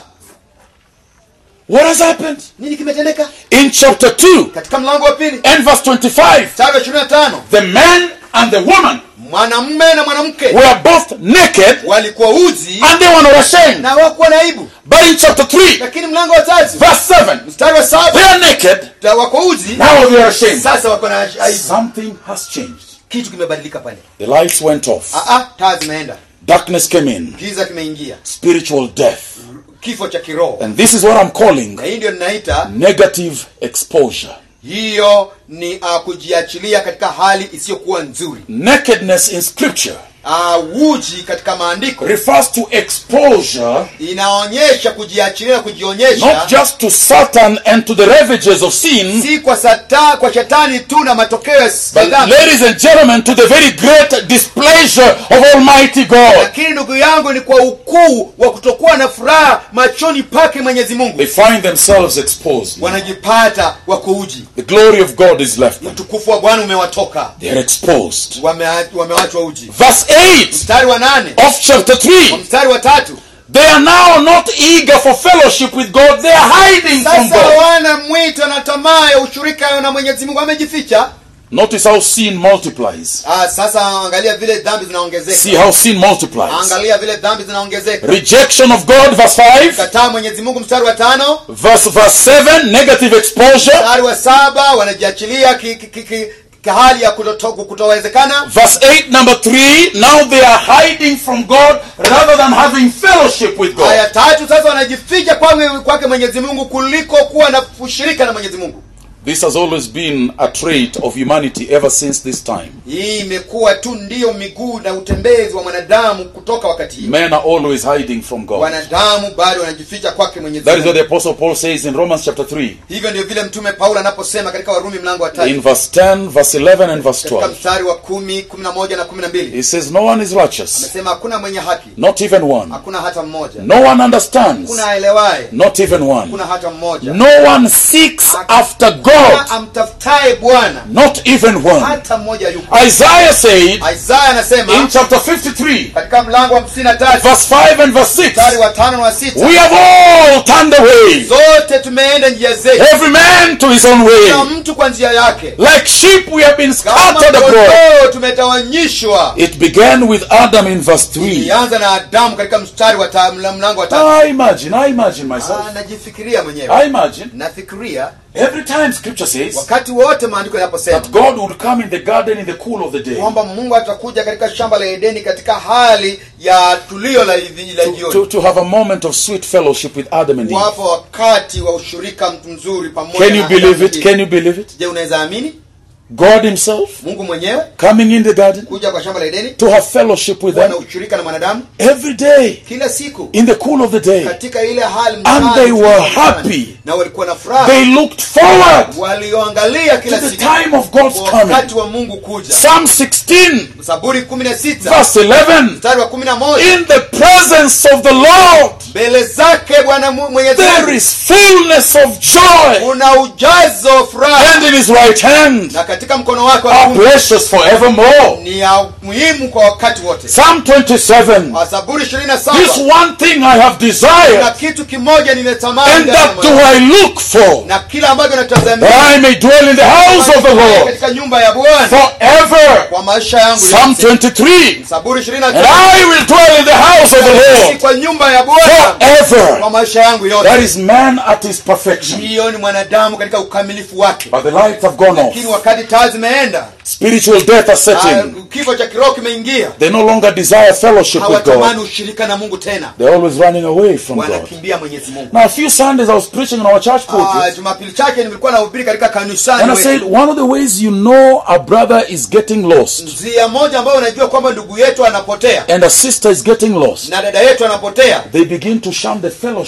What has happened? Nini kimetendeka? In chapter two Katika mlango wa pili, and verse twenty-five, mstari wa ishirini na tano, the man and the woman mwanamume na mwanamke were both naked walikuwa uchi and they were not ashamed. na hawakuwa na aibu. But in chapter three, Lakini mlango wa tatu, verse seven, mstari wa saba, they are naked, ta- wako uchi, now they are ashamed. sasa wako na aibu. Something has changed. Kitu kimebadilika pale. The lights went off. Ah ah, taa zimeenda. Darkness came in. Giza kimeingia. Spiritual death. Kifo cha kiroho. And this is what I'm calling Na hii ndio ninaita, negative exposure. hiyo ni uh, kujiachilia katika hali isiyokuwa nzuri. Nakedness in scripture Uh, uji katika maandiko refers to exposure inaonyesha kujiachilia, kujionyesha not just to Satan and to the ravages of sin, si kwa sata, kwa shetani tu na matokeo ya but dhambi, ladies and gentlemen, to the very great displeasure of Almighty God. lakini ndugu yangu ni kwa ukuu wa kutokuwa na furaha machoni pake Mwenyezi Mungu. They find themselves exposed. Wanajipata wako uji. The glory of God is left them. Utukufu wa Bwana umewatoka. They are exposed. Wame, wamewachwa uji. Verse eight Mstari wa nane of chapter three. mstari wa tatu, They are now not eager for fellowship with God. They are hiding from sasa God. wana mwito na tamaa ya ushirika na Mwenyezi Mungu, wamejificha. Notice how sin multiplies. Ah, sasa angalia vile dhambi zinaongezeka. See how sin multiplies. Angalia vile dhambi zinaongezeka. Rejection of God, verse five. Kataa Mwenyezi Mungu, mstari wa tano. Verse, verse seven, negative exposure. Mstari wa saba, wanajiachilia ki, ki, ki, ki, hali ya kutotoku kutowezekana. Verse eight, number three, now they are hiding from God rather than having fellowship with God. Aya tatu, sasa wanajificha kwake kwake Mwenyezi Mungu kuliko kuwa na ushirika na Mwenyezi Mungu. This has always been a trait of humanity ever since this time. Hii imekuwa tu ndio miguu na utembezi wa mwanadamu kutoka wakati hii. Men are always hiding from God. Wanadamu bado wanajificha kwake Mwenyezi That is Mungu. what the Apostle Paul says in Romans chapter three. Hivyo ndio vile mtume Paulo anaposema katika Warumi mlango wa tatu. In verse ten, verse eleven and verse Katika twelve. mstari wa kumi, kumi na moja na kumi na mbili. He says, no one is righteous. Amesema hakuna mwenye haki. Not even one. Hakuna hata mmoja. No one understands. Hakuna aelewaye. Not even one. Hakuna hata mmoja. No one seeks after God. Amtafutaye Bwana. Not even one. Hata mmoja yuko. Isaiah said Isaiah anasema in chapter fifty-three, katika mlango wa hamsini na tatu, verse five and verse six, mstari wa tano na wa sita, we have all turned away, zote tumeenda njia zetu, every man to his own kila way. mtu kwa njia yake. Like sheep we have been Kama scattered abroad. kondoo tumetawanyishwa. It began with Adam in verse three. Ilianza na Adamu katika mstari wa ta, mlango wa tatu. I imagine, I imagine myself. Ah, najifikiria mwenyewe. I imagine Nafikiria every time scripture says wakati wote maandiko yanaposema that God would come in the garden in the cool of the day kwamba Mungu atakuja katika shamba la Edeni katika hali ya tulio la, la to, jioni. to, to have a moment of sweet fellowship with Adam and Eve. Wapo wakati wa ushirika mtu mzuri pamoja. Can you na believe Adamu it? na Eve. Can you believe it? Je, unaweza amini? God himself Mungu mwenyewe coming in the garden kuja kwa shamba la Edeni to have fellowship with kuwa na them ushirika na mwanadamu every day kila siku in the cool of the day. katika ile hali And mchana, they were mchana, happy. na walikuwa na furaha. They looked forward Walioangalia kila to the siku time of God's kwa coming. wakati wa Mungu kuja. Psalm sixteen, Zaburi kumi na sita verse eleven, mstari wa kumi na moja, in the presence of the Lord mbele zake Bwana Mu- Mwenyezi there Mungu is fullness of joy, kuna ujazo furaha, and in his right hand na katika mkono wake wa are kuume precious forevermore. ni ya muhimu kwa wakati wote. Psalm twenty-seven, Zaburi ishirini na saba, this one thing I have desired, na kitu kimoja nimetamani and ndani ya that do moyo wangu, I look for, na kila ambacho natazamia that I may dwell in the house of the Lord katika nyumba ya Bwana forever. kwa maisha yangu Psalm yote. twenty-three, Zaburi ishirini na and tatu, I will dwell in the house of the Lord kwa nyumba ya Bwana forever. kwa maisha yangu yote. That is man at his perfection. Hiyo ni mwanadamu katika ukamilifu wake. But the lights have gone off. Lakini wakati taa zimeenda, Spiritual death has set ah, in. kifo cha kiroho kimeingia, They no longer desire fellowship with hawatamani God. ushirika na Mungu tena, They're always running away from God. wanakimbia Mwenyezi Mungu. Now, a few Sundays I was preaching in our church Ah, pulpit, Jumapili chake nilikuwa nahubiri katika kanisani and I wetu. said one of the ways you know a brother is getting lost Njia moja ambayo unajua kwamba ndugu yetu anapotea and a sister is getting lost, na dada yetu anapotea, they begin to shun the fellowship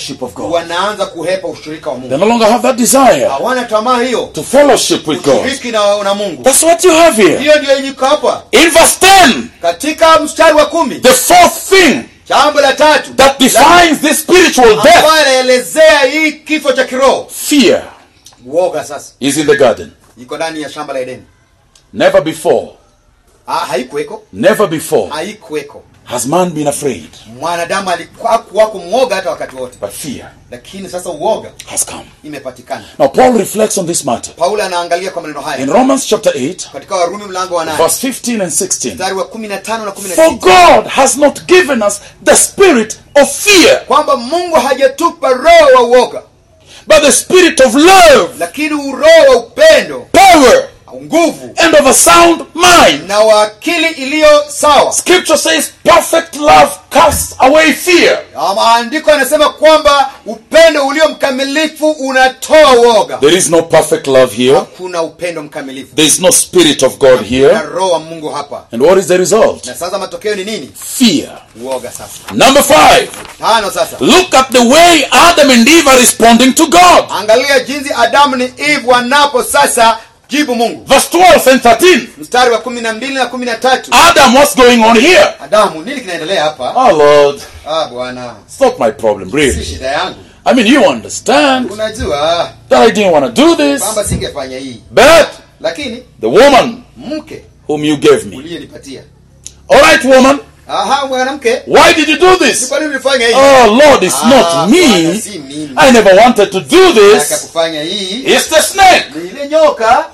fellowship of God. wanaanza kuhepa ushirika wa They Mungu. no longer have that desire Hawana tamaa hiyo to fellowship with God. ushiriki na, na Mungu. That's what you have here. Hiyo ndio iko hapa In verse ten, katika mstari wa kumi. the fourth thing Jambo la tatu that defines this spiritual death, ambayo inaelezea hii kifo cha kiroho, fear, uoga sasa is in the garden. iko ndani ya shamba la Edeni. Never before, Ah, haikuweko, never before haikuweko. has man been afraid, Mwanadamu alikuwa kuwako muoga hata wakati wote, but fear lakini sasa uoga has come. imepatikana. Now Paul reflects on this matter Paulo anaangalia kwa maneno in haya Romans chapter eight, katika Warumi mlango wa nane verse fifteen and sixteen. mstari wa kumi na tano na kumi na For sita God has not given us the spirit of fear, kwamba Mungu hajatupa roho wa uoga, but the spirit of love, lakini roho wa upendo, power, nguvu and of a sound mind. na wa akili iliyo sawa. Scripture says perfect love casts away fear. Maandiko yanasema kwamba upendo ulio mkamilifu unatoa uoga. There is no perfect love here. Hakuna upendo mkamilifu. There is no spirit of God Na here. roho wa Mungu hapa. And what is the result? Na sasa matokeo ni nini? Fear. Uoga sasa. Number five. Tano sasa. Look at the way Adam and Eve are responding to God. Angalia jinsi Adamu ni Eve wanapo sasa jibu Mungu. Verse twelve and thirteen. Mstari wa kumi na mbili na kumi na tatu. Adam, what's going on here? Adamu, nini kinaendelea hapa? Oh Lord, Ah Bwana. it's not my problem, Si really. shida yangu. I mean, you understand Unajua that I didn't want to do this. kwamba singefanya hii. But Lakini the woman mke whom you gave me. uliyenipatia. All right, woman. Aha, mwanamke. Why did you do this? Kwa nini ulifanya hii? Oh Lord, it's Ah, not Bwana, me. si mimi. I never wanted to do Nataka this. kufanya hii. It's the snake. Ni ile nyoka.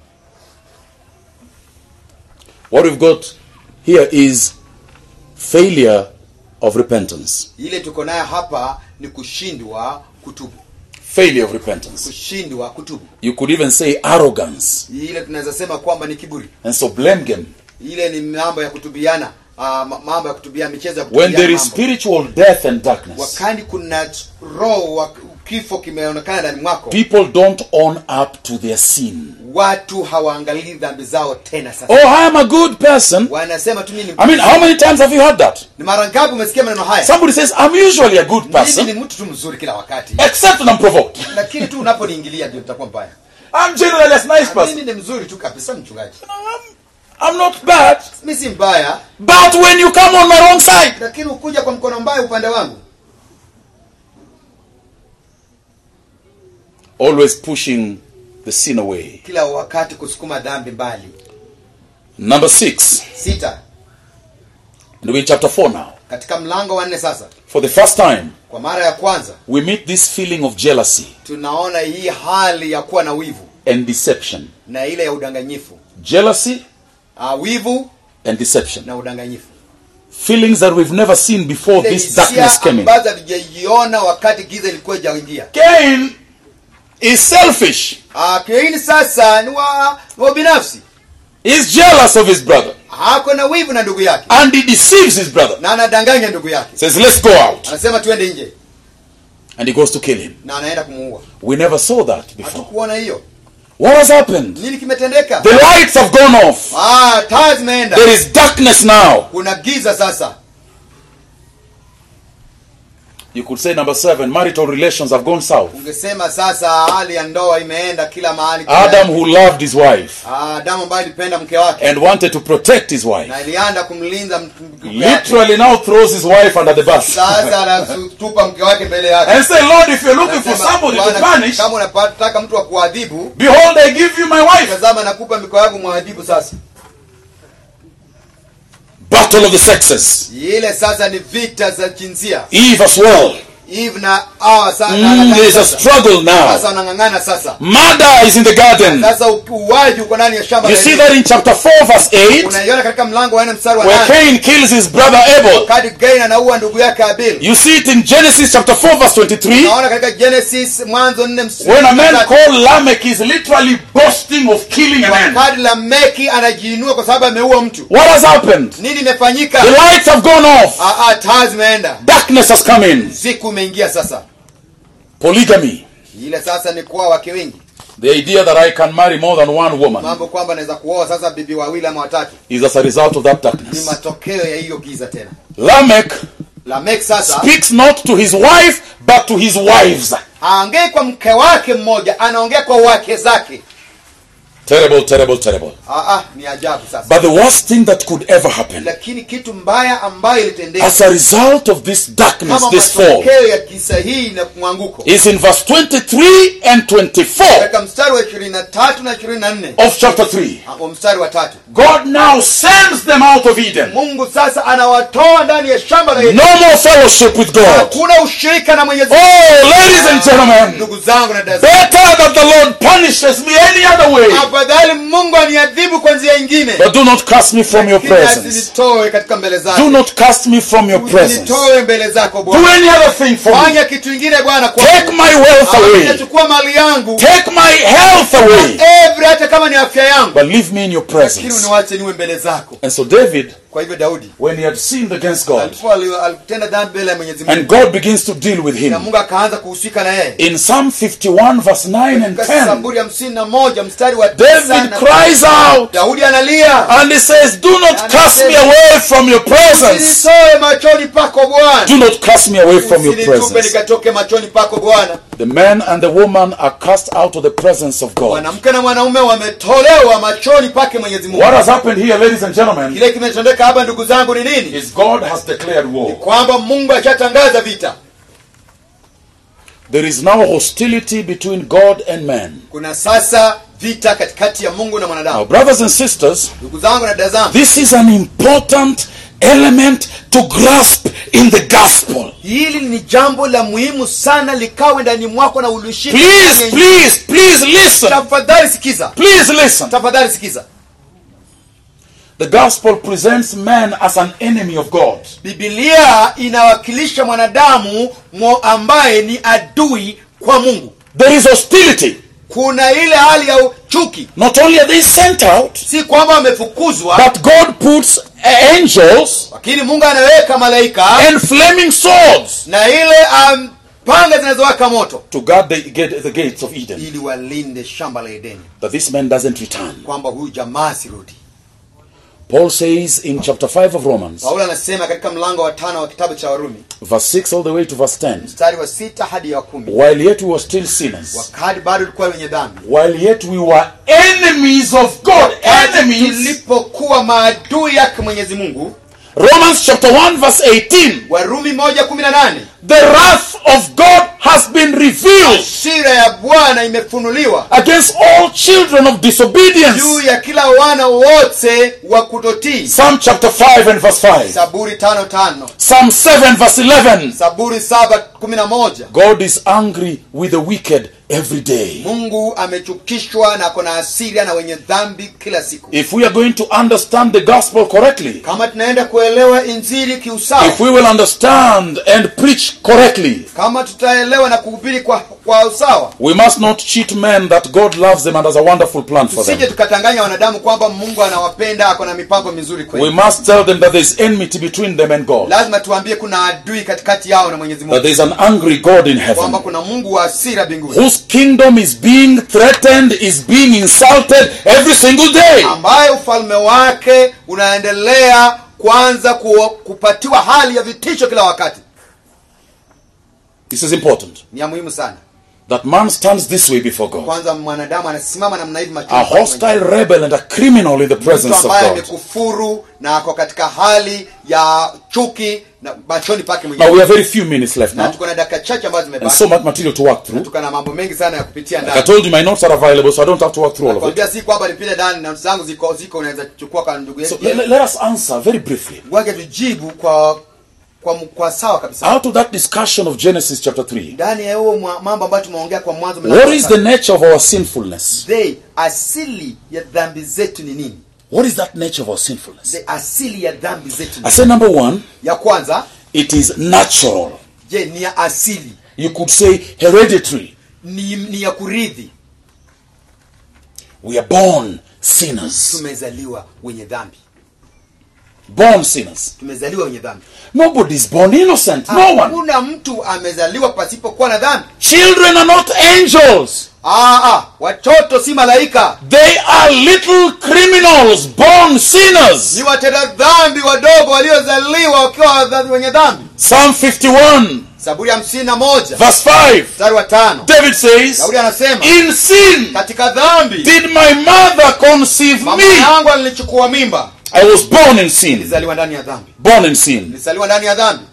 What we've got here is failure of repentance. Ile tuko nayo hapa ni kushindwa kutubu. Failure of repentance. Kushindwa kutubu. You could even say arrogance. Ile tunaweza sema kwamba ni kiburi. And so blame game. Ile ni mambo ya kutubiana, uh, mambo ya kutubia, michezo ya When kutubiana. there is mambo. spiritual death and darkness, Wakati kuna roho wa kifo kimeonekana ndani mwako, people don't own up to their sin. watu hawaangalii dhambi zao tena sasa. Oh, I am a good person. Wanasema tu mimi ni I mean, how many times have you heard that? Ni mara ngapi umesikia maneno haya? Somebody says, I'm usually a good Mimi ni person, mtu tu mzuri kila wakati. except when I'm provoked. Lakini tu unaponiingilia ndio nitakuwa mbaya. I'm generally a nice Mimi person. ni mzuri tu kabisa mchungaji. I'm, I'm not bad. Mimi si mbaya, But when you come on my wrong side, lakini ukuja kwa mkono mbaya upande wangu. always pushing the sin away. Kila wakati kusukuma dhambi mbali. Number six. Sita. And we're in chapter four now. Katika mlango wa nne sasa, For the first time, kwa mara ya kwanza we meet this feeling of jealousy tunaona hii hali ya kuwa na wivu and deception. na ile ya udanganyifu. Jealousy Uh, wivu and deception. na udanganyifu. Feelings that we've never seen before Ile this darkness hisia came in. ambazo hatujaiona wakati giza ilikuwa ijaingia. Cain is selfish. Ah, Kaini sasa ni wa, ni wa binafsi. He's jealous of his brother. Hako na wivu na ndugu yake. And he deceives his brother. Na anadanganya ndugu yake. Says, let's go out. Anasema tuende nje. And he goes to kill him. Na anaenda kumuua. We never saw that before. Hatukuona hiyo. What has happened? Nini kimetendeka? The lights have gone off. Ah, taa zimeenda. There is darkness now. Kuna giza sasa. You could say number seven, marital relations have gone south. Ungesema sasa hali ya ndoa imeenda kila mahali. Adam, who loved his wife Ah, Adamu ambaye alipenda mke wake and wanted to protect his wife, na ilianda kumlinda mke wake. literally now throws his wife under the bus Sasa anatupa mke wake mbele yake. and say, Lord, if you're looking for Anasema, somebody to Bwana, punish, kama unataka mtu wa kuadhibu, behold, I give you my wife. tazama nakupa mke wangu muadhibu sasa. Battle of the sexes. Ile sasa ni vita za jinsia. Eve as well. Eve na ah sasa Mm, there's a struggle now. Sasa wanang'ang'ana sasa. Murder is in the garden. Sasa uwaji uko ndani ya shamba. You see that in chapter four verse eight, Unaiona katika mlango wa nne mstari wa where nane. Cain kills his brother Abel. Kadi Cain anaua ndugu yake Abel. You see it in Genesis chapter four verse twenty-three, Unaona katika Genesis mwanzo nne mstari. when a man called Lamech is literally boasting of killing a man. Kadi Lameki anajiinua kwa sababu ameua mtu. What has happened? Nini imefanyika? The lights have gone off. Ah ah, taa zimeenda. Darkness has come in. Siku imeingia sasa. Polygamy. Ile sasa ni kuoa wake wengi. The idea that I can marry more than one woman Mambo kwamba naweza kuoa sasa bibi wawili ama watatu is as a result of that ni darkness. matokeo ya hiyo giza tena. Lamech Lamek sasa speaks not to his wife but to his wives. haongei kwa mke wake mmoja, anaongea kwa wake zake. Terrible, terrible, terrible. Ah ah, ni ajabu sasa. But the worst thing that could ever happen, Lakini kitu mbaya ambayo ilitendeka as a result of this darkness, kama this fall, matokeo ya kisa hii na mwanguko, is in verse twenty-three and twenty-four katika mstari wa ishirini na tatu na ishirini na nne of chapter three. hapo mstari wa tatu. God now sends them out of Eden. Mungu sasa anawatoa ndani ya shamba la Edeni. No more fellowship with God. Hakuna ushirika na Mwenyezi Mungu. Oh, ladies and gentlemen, Ndugu zangu na dada, better that the Lord punishes me any other way, afadhali Mungu aniadhibu kwa njia nyingine, but do not cast me from your presence. Usinitoe katika mbele zako. Do not cast me from your presence. Usinitoe mbele zako Do Bwana. any other thing for me. Fanya kitu kingine Bwana kwa Take my wealth away. Chukua mali yangu. Take my health away. Every hata kama ni afya yangu. But leave me in your Lakini presence. uniache niwe mbele zako. And so David, Kwa hivyo Daudi, when he had sinned against God, alipokuwa alitenda dhambi mbele ya Mwenyezi Mungu, and God begins to deal with na him, Mungu akaanza kuhusika na yeye. in Psalm fifty-one verse nine and Katika ten, Zaburi hamsini na moja mstari wa tisa David na cries out Daudi analia, and he says, do not cast me away from your presence. usinitoe machoni pako Bwana. Do not cast me away from your Usinitupe presence. nikatoke machoni pako Bwana. The man and the woman are cast out of the presence of God. Mwanamke na mwanaume wametolewa machoni pake Mwenyezi Mungu. What has happened here, ladies and gentlemen, Kile kimetendeka hapa ndugu zangu ni nini? is God has declared war. Kwamba Mungu ashatangaza vita. There is now hostility between God and man. Kuna sasa vita katikati ya Mungu na Now, mwanadamu. brothers and sisters, Ndugu zangu na dada zangu, this is an important element to grasp in the gospel. hili ni jambo la muhimu sana likawe ndani mwako na ulishike. Please, please, please listen. Tafadhali sikiza. Please listen. Tafadhali sikiza. The gospel presents man as an enemy of God. Biblia inawakilisha mwanadamu mwa ambaye ni adui kwa Mungu. There is hostility. Kuna ile hali ya chuki. Not only are they sent out, Si kwamba wamefukuzwa, but God puts angels lakini Mungu anaweka malaika and flaming swords na ile um, panga zinazowaka moto to guard the, gate, the gates of Eden, ili walinde shamba la Edeni, that this man doesn't return. kwamba huyu jamaa sirudi. Paul says in chapter five of Romans, Paulo anasema katika mlango wa tano wa kitabu cha Warumi verse six all the way to verse ten, mstari wa sita hadi wa kumi, while yet we were still sinners, wakati bado tulikuwa wenye dhambi, while yet we were enemies of God, enemies, tulipokuwa maadui yake Mwenyezi Mungu. Romans chapter one verse eighteen, Warumi moja kumi na nane, the wrath of God has been revealed hasira ya Bwana imefunuliwa against all children of disobedience. juu ya kila wana wote wa kutotii. Psalm chapter five and verse five, Zaburi tano tano, Psalm seven verse eleven, Zaburi saba kumi na moja. God is angry with the wicked every day. Mungu amechukishwa na kona hasira na wenye dhambi kila siku. If we are going to understand the gospel correctly, Kama tunaenda kuelewa injili kiusawa, if we will understand and preach correctly, kama tutaelewa na kuhubiri kwa kwa usawa, we must not cheat men that God loves them and has a wonderful plan for tusije them. tukatanganya wanadamu kwamba Mungu anawapenda, ako na mipango mizuri We kweli. must tell them that there is enmity between them and God, Lazima tuambie kuna adui katikati yao na Mwenyezi that Mungu, there is an angry God in kwamba heaven, kuna Mungu wa hasira mbinguni, whose kingdom is being threatened, is being insulted every single day. ambaye ufalme wake unaendelea kwanza ku, kupatiwa hali ya vitisho kila wakati. This is important, Ni ya muhimu sana. that man stands this way before God, Kwanza mwanadamu anasimama namna hivi machoni a pa Mwenyezi hostile rebel and a criminal in the Mungu, presence mtu of ambaye God. amekufuru na ako katika hali ya chuki na machoni pake Mwenyezi Now we Mungu. have very few minutes left Na now, tuko na dakika chache ambazo and zimebaki. so much material to work through. Tuko na mambo mengi sana ya kupitia Like I ndani. told you, my notes are available, so I don't have to work through all of it. Nakwambia si kwamba nipite ndani na notes zangu ziko ziko unaweza kuchukua kwa ndugu So yetu. let, let us answer very briefly. Waje tujibu kwa kwa kwa sawa kabisa. Out of that discussion of Genesis chapter three, Ndani ya huo mwa- mambo ambayo tumeongea kwa mwanzo what is the nature of our sinfulness? they asili ya dhambi zetu ni nini? What is that nature of our sinfulness? The asili ya dhambi zetu ni I say number one, ya kwanza, it is natural. je, ni ya asili, You could say hereditary. ni, ni ya kurithi. We are born sinners. Tumezaliwa wenye dhambi, Born sinners. tumezaliwa wenye dhambi. Nobody is born innocent. No one. Hakuna mtu amezaliwa pasipokuwa na dhambi. Children are not angels. Ah, ah, watoto si malaika. They are little criminals, born sinners. Ni watenda dhambi wadogo waliozaliwa wakiwa wenye dhambi. Psalm fifty-one. Zaburi ya hamsini na moja. Verse five. Mstari wa tano. David says, Daudi anasema, in sin katika dhambi did my mother conceive mama me. yangu alinichukua mimba. I was born in sin. Nilizaliwa ndani ya dhambi. Born in sin. Nilizaliwa ndani ya dhambi.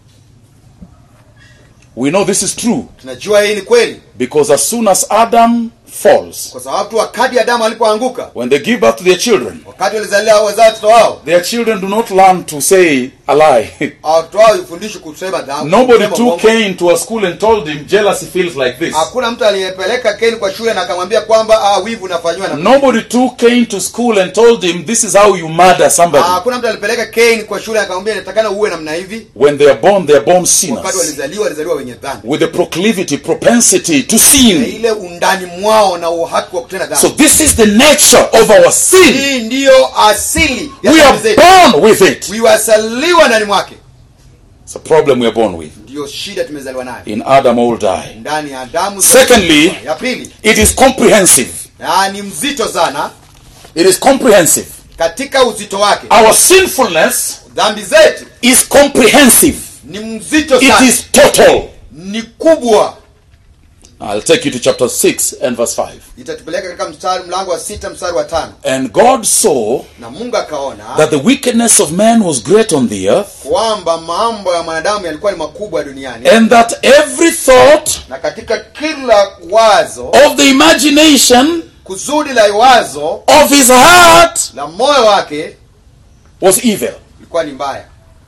We know this is true. Tunajua hii ni kweli. Because as soon as Adam falls, kwa sababu wakati Adamu alipoanguka, when they give birth to their children, wakati walizaliwa watoto wao, their children do not learn to say a lie. watoto wao hufundishwa kusema dhambi. Nobody took Cain to a school and told him jealousy feels like this. Hakuna mtu aliyepeleka Cain kwa shule na akamwambia kwamba ah, wivu unafanywa na. Nobody took Cain to school and told him this is how you murder somebody. Hakuna mtu alipeleka Cain kwa shule akamwambia inatakana uwe namna hivi. When they are born, they are born sinners. Wakati walizaliwa walizaliwa wenye dhambi. With the proclivity, propensity to sin. Ile undani mwao na uhaki wa kutenda dhambi. So this is the nature of our sin. Hii ndio asili ya we are born with it. Wazaliwa ndani mwake. It's a problem we are born with. Ndio shida tumezaliwa nayo. In Adam all die. Ndani ya Adamu. Secondly, ya pili, it is comprehensive. Yani mzito sana. It is comprehensive. Katika uzito wake. Our sinfulness, dhambi zetu, is comprehensive. Ni mzito sana. It is total. Ni kubwa. I'll take you to chapter six and verse five. Itatupeleka katika mstari mlango wa sita mstari wa tano. And God saw na Mungu akaona that the wickedness of man was great on the earth, kwamba mambo ya mwanadamu yalikuwa ni makubwa duniani, and that every thought na katika kila wazo of the imagination kusudi la wazo of his heart la moyo wake was evil. ilikuwa ni mbaya.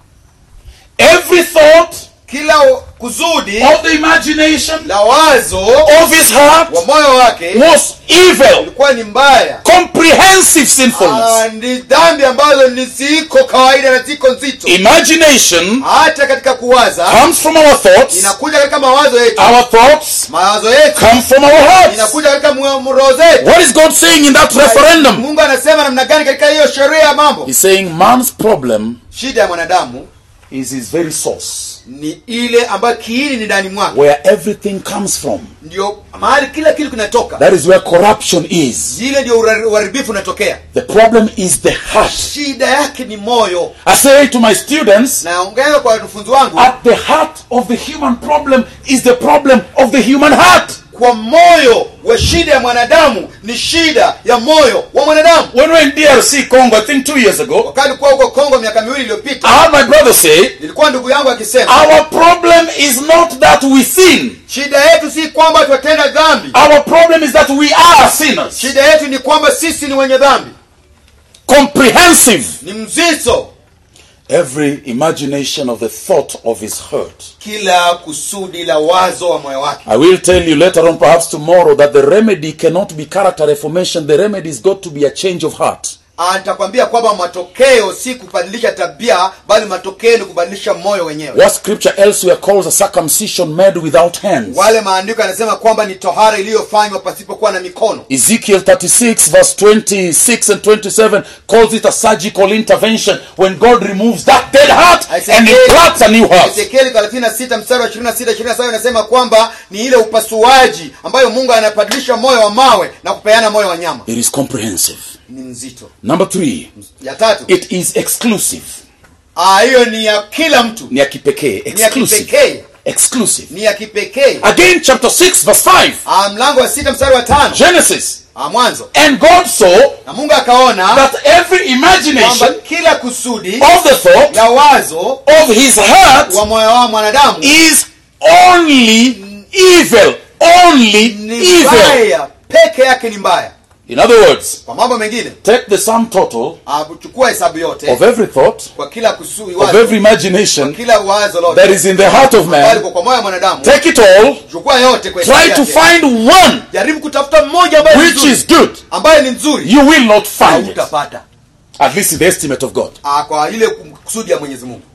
Every thought kila kusudi of the imagination la wazo of his heart wa moyo wake was evil. ilikuwa ni mbaya. Comprehensive sinfulness. Ah, ni dhambi ambazo ni siko kawaida na siko nzito. Imagination hata katika kuwaza comes from our thoughts. Inakuja katika mawazo yetu. Our thoughts mawazo yetu come from our hearts. Inakuja katika roho zetu. What is God saying in that referendum? Mungu anasema namna gani katika hiyo sheria ya mambo? He's saying man's problem, shida ya mwanadamu, is his very source, ni ile ambayo kiini ni ndani mwake, where everything comes from. Ndio mahali kila kitu kinatoka. That is where corruption is. Ile ndio uharibifu unatokea. The problem is the heart. Shida yake ni moyo. I say to my students, naongea kwa wanafunzi wangu, at the heart of the human problem is the problem of the human heart. Kwa moyo wa shida ya mwanadamu ni shida ya moyo wa mwanadamu. When we were in D R C Congo, I think two years ago, wakati kwa huko Kongo miaka miwili iliyopita, I heard my brother say, nilikuwa ndugu yangu akisema, our problem is not that we sin. Shida yetu si kwamba tutenda dhambi. Our problem is that we are sinners. Shida yetu ni kwamba sisi ni wenye dhambi. Comprehensive. Ni mzito. Every imagination of the thought of his heart. Kila kusudi la wazo wa moyo wake. I will tell you later on, perhaps tomorrow, that the remedy cannot be character reformation. The remedy has got to be a change of heart. Atakwambia kwamba matokeo si kubadilisha tabia, bali matokeo ni kubadilisha moyo wenyewe. What scripture elsewhere calls a circumcision made without hands. Wale maandiko yanasema kwamba ni tohara iliyofanywa pasipokuwa na mikono. Ezekiel thirty-six verse twenty-six and twenty-seven calls it a surgical intervention when God removes that dead heart and implants a new heart. Ezekiel thelathini na sita mstari wa ishirini na sita ishirini na saba inasema kwamba ni ile upasuaji ambayo Mungu anabadilisha moyo wa mawe na kupeana moyo wa nyama. It is comprehensive. Ni mzito. Number three. Ya tatu. It is exclusive. Ah, hiyo ni ya kila mtu. Ni ya kipekee. Exclusive. Ni ya kipekee. Exclusive. Ni ya kipekee. Again, chapter six verse five. Ah, mlango wa sita mstari wa tano. Genesis. Ah, Mwanzo. And God saw, na Mungu akaona, that every imagination kila kusudi of the thought la wazo of his heart wa moyo wa mwanadamu is only evil. Only evil. Mbaya. Peke yake ni mbaya. In other words, kwa mambo mengine, take the sum total chukua hesabu yote of every thought, kwa kila kusudi wazo, of every imagination kila wazo lote that is in the heart of man. Kwa moyo wa mwanadamu, take it all, chukua yote kwa try to find one jaribu kutafuta mmoja ambaye which is good, ambaye ni nzuri, you will not find it, utapata, at least in the estimate of God. Ah, kwa ile kusudi ya Mwenyezi Mungu.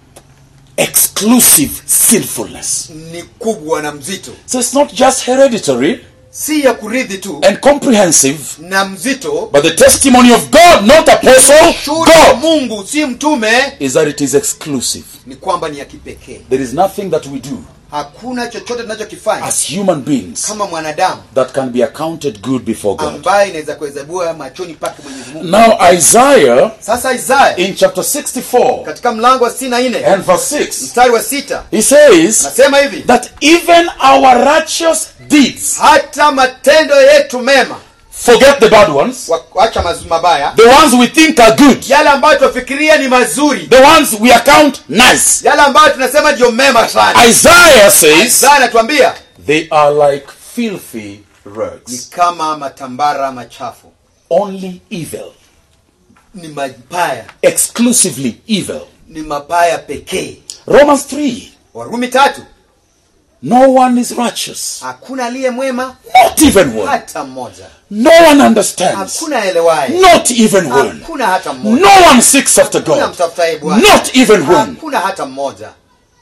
Exclusive sinfulness ni kubwa na mzito. So it's not just hereditary, si ya kurithi tu, and comprehensive, na mzito, but the testimony of God, not apostle, God, Mungu si mtume, is that it is exclusive. Ni kwamba ni ya kipekee. There is nothing that we do hakuna chochote tunachokifanya as human beings kama mwanadamu that can be accounted good before God. ambaye inaweza kuhesabiwa machoni pake Mwenyezi Mungu. Now Isaiah, Sasa Isaiah in chapter sixty-four katika mlango wa sitini na nne and verse six, mstari wa sita he says nasema hivi, that even our righteous deeds, hata matendo yetu mema, forget the bad ones, wacha mabaya, the ones we think are good, yale ambayo tufikiria ni mazuri, the ones we account nice, yale ambayo tunasema ndio mema sana. Isaiah says Isaiah anatuambia they are like filthy ni rags, kama matambara machafu, only evil, ni mabaya, exclusively evil. ni mabaya pekee. Romans three, Warumi tatu, no one is righteous, hakuna aliye mwema, not even one. hata mmoja. No one understands, Hakuna elewaye, not even one. hakuna hata mmoja. No one seeks after Hakuna God, mtafutaye Bwana, not even one. hakuna hata mmoja.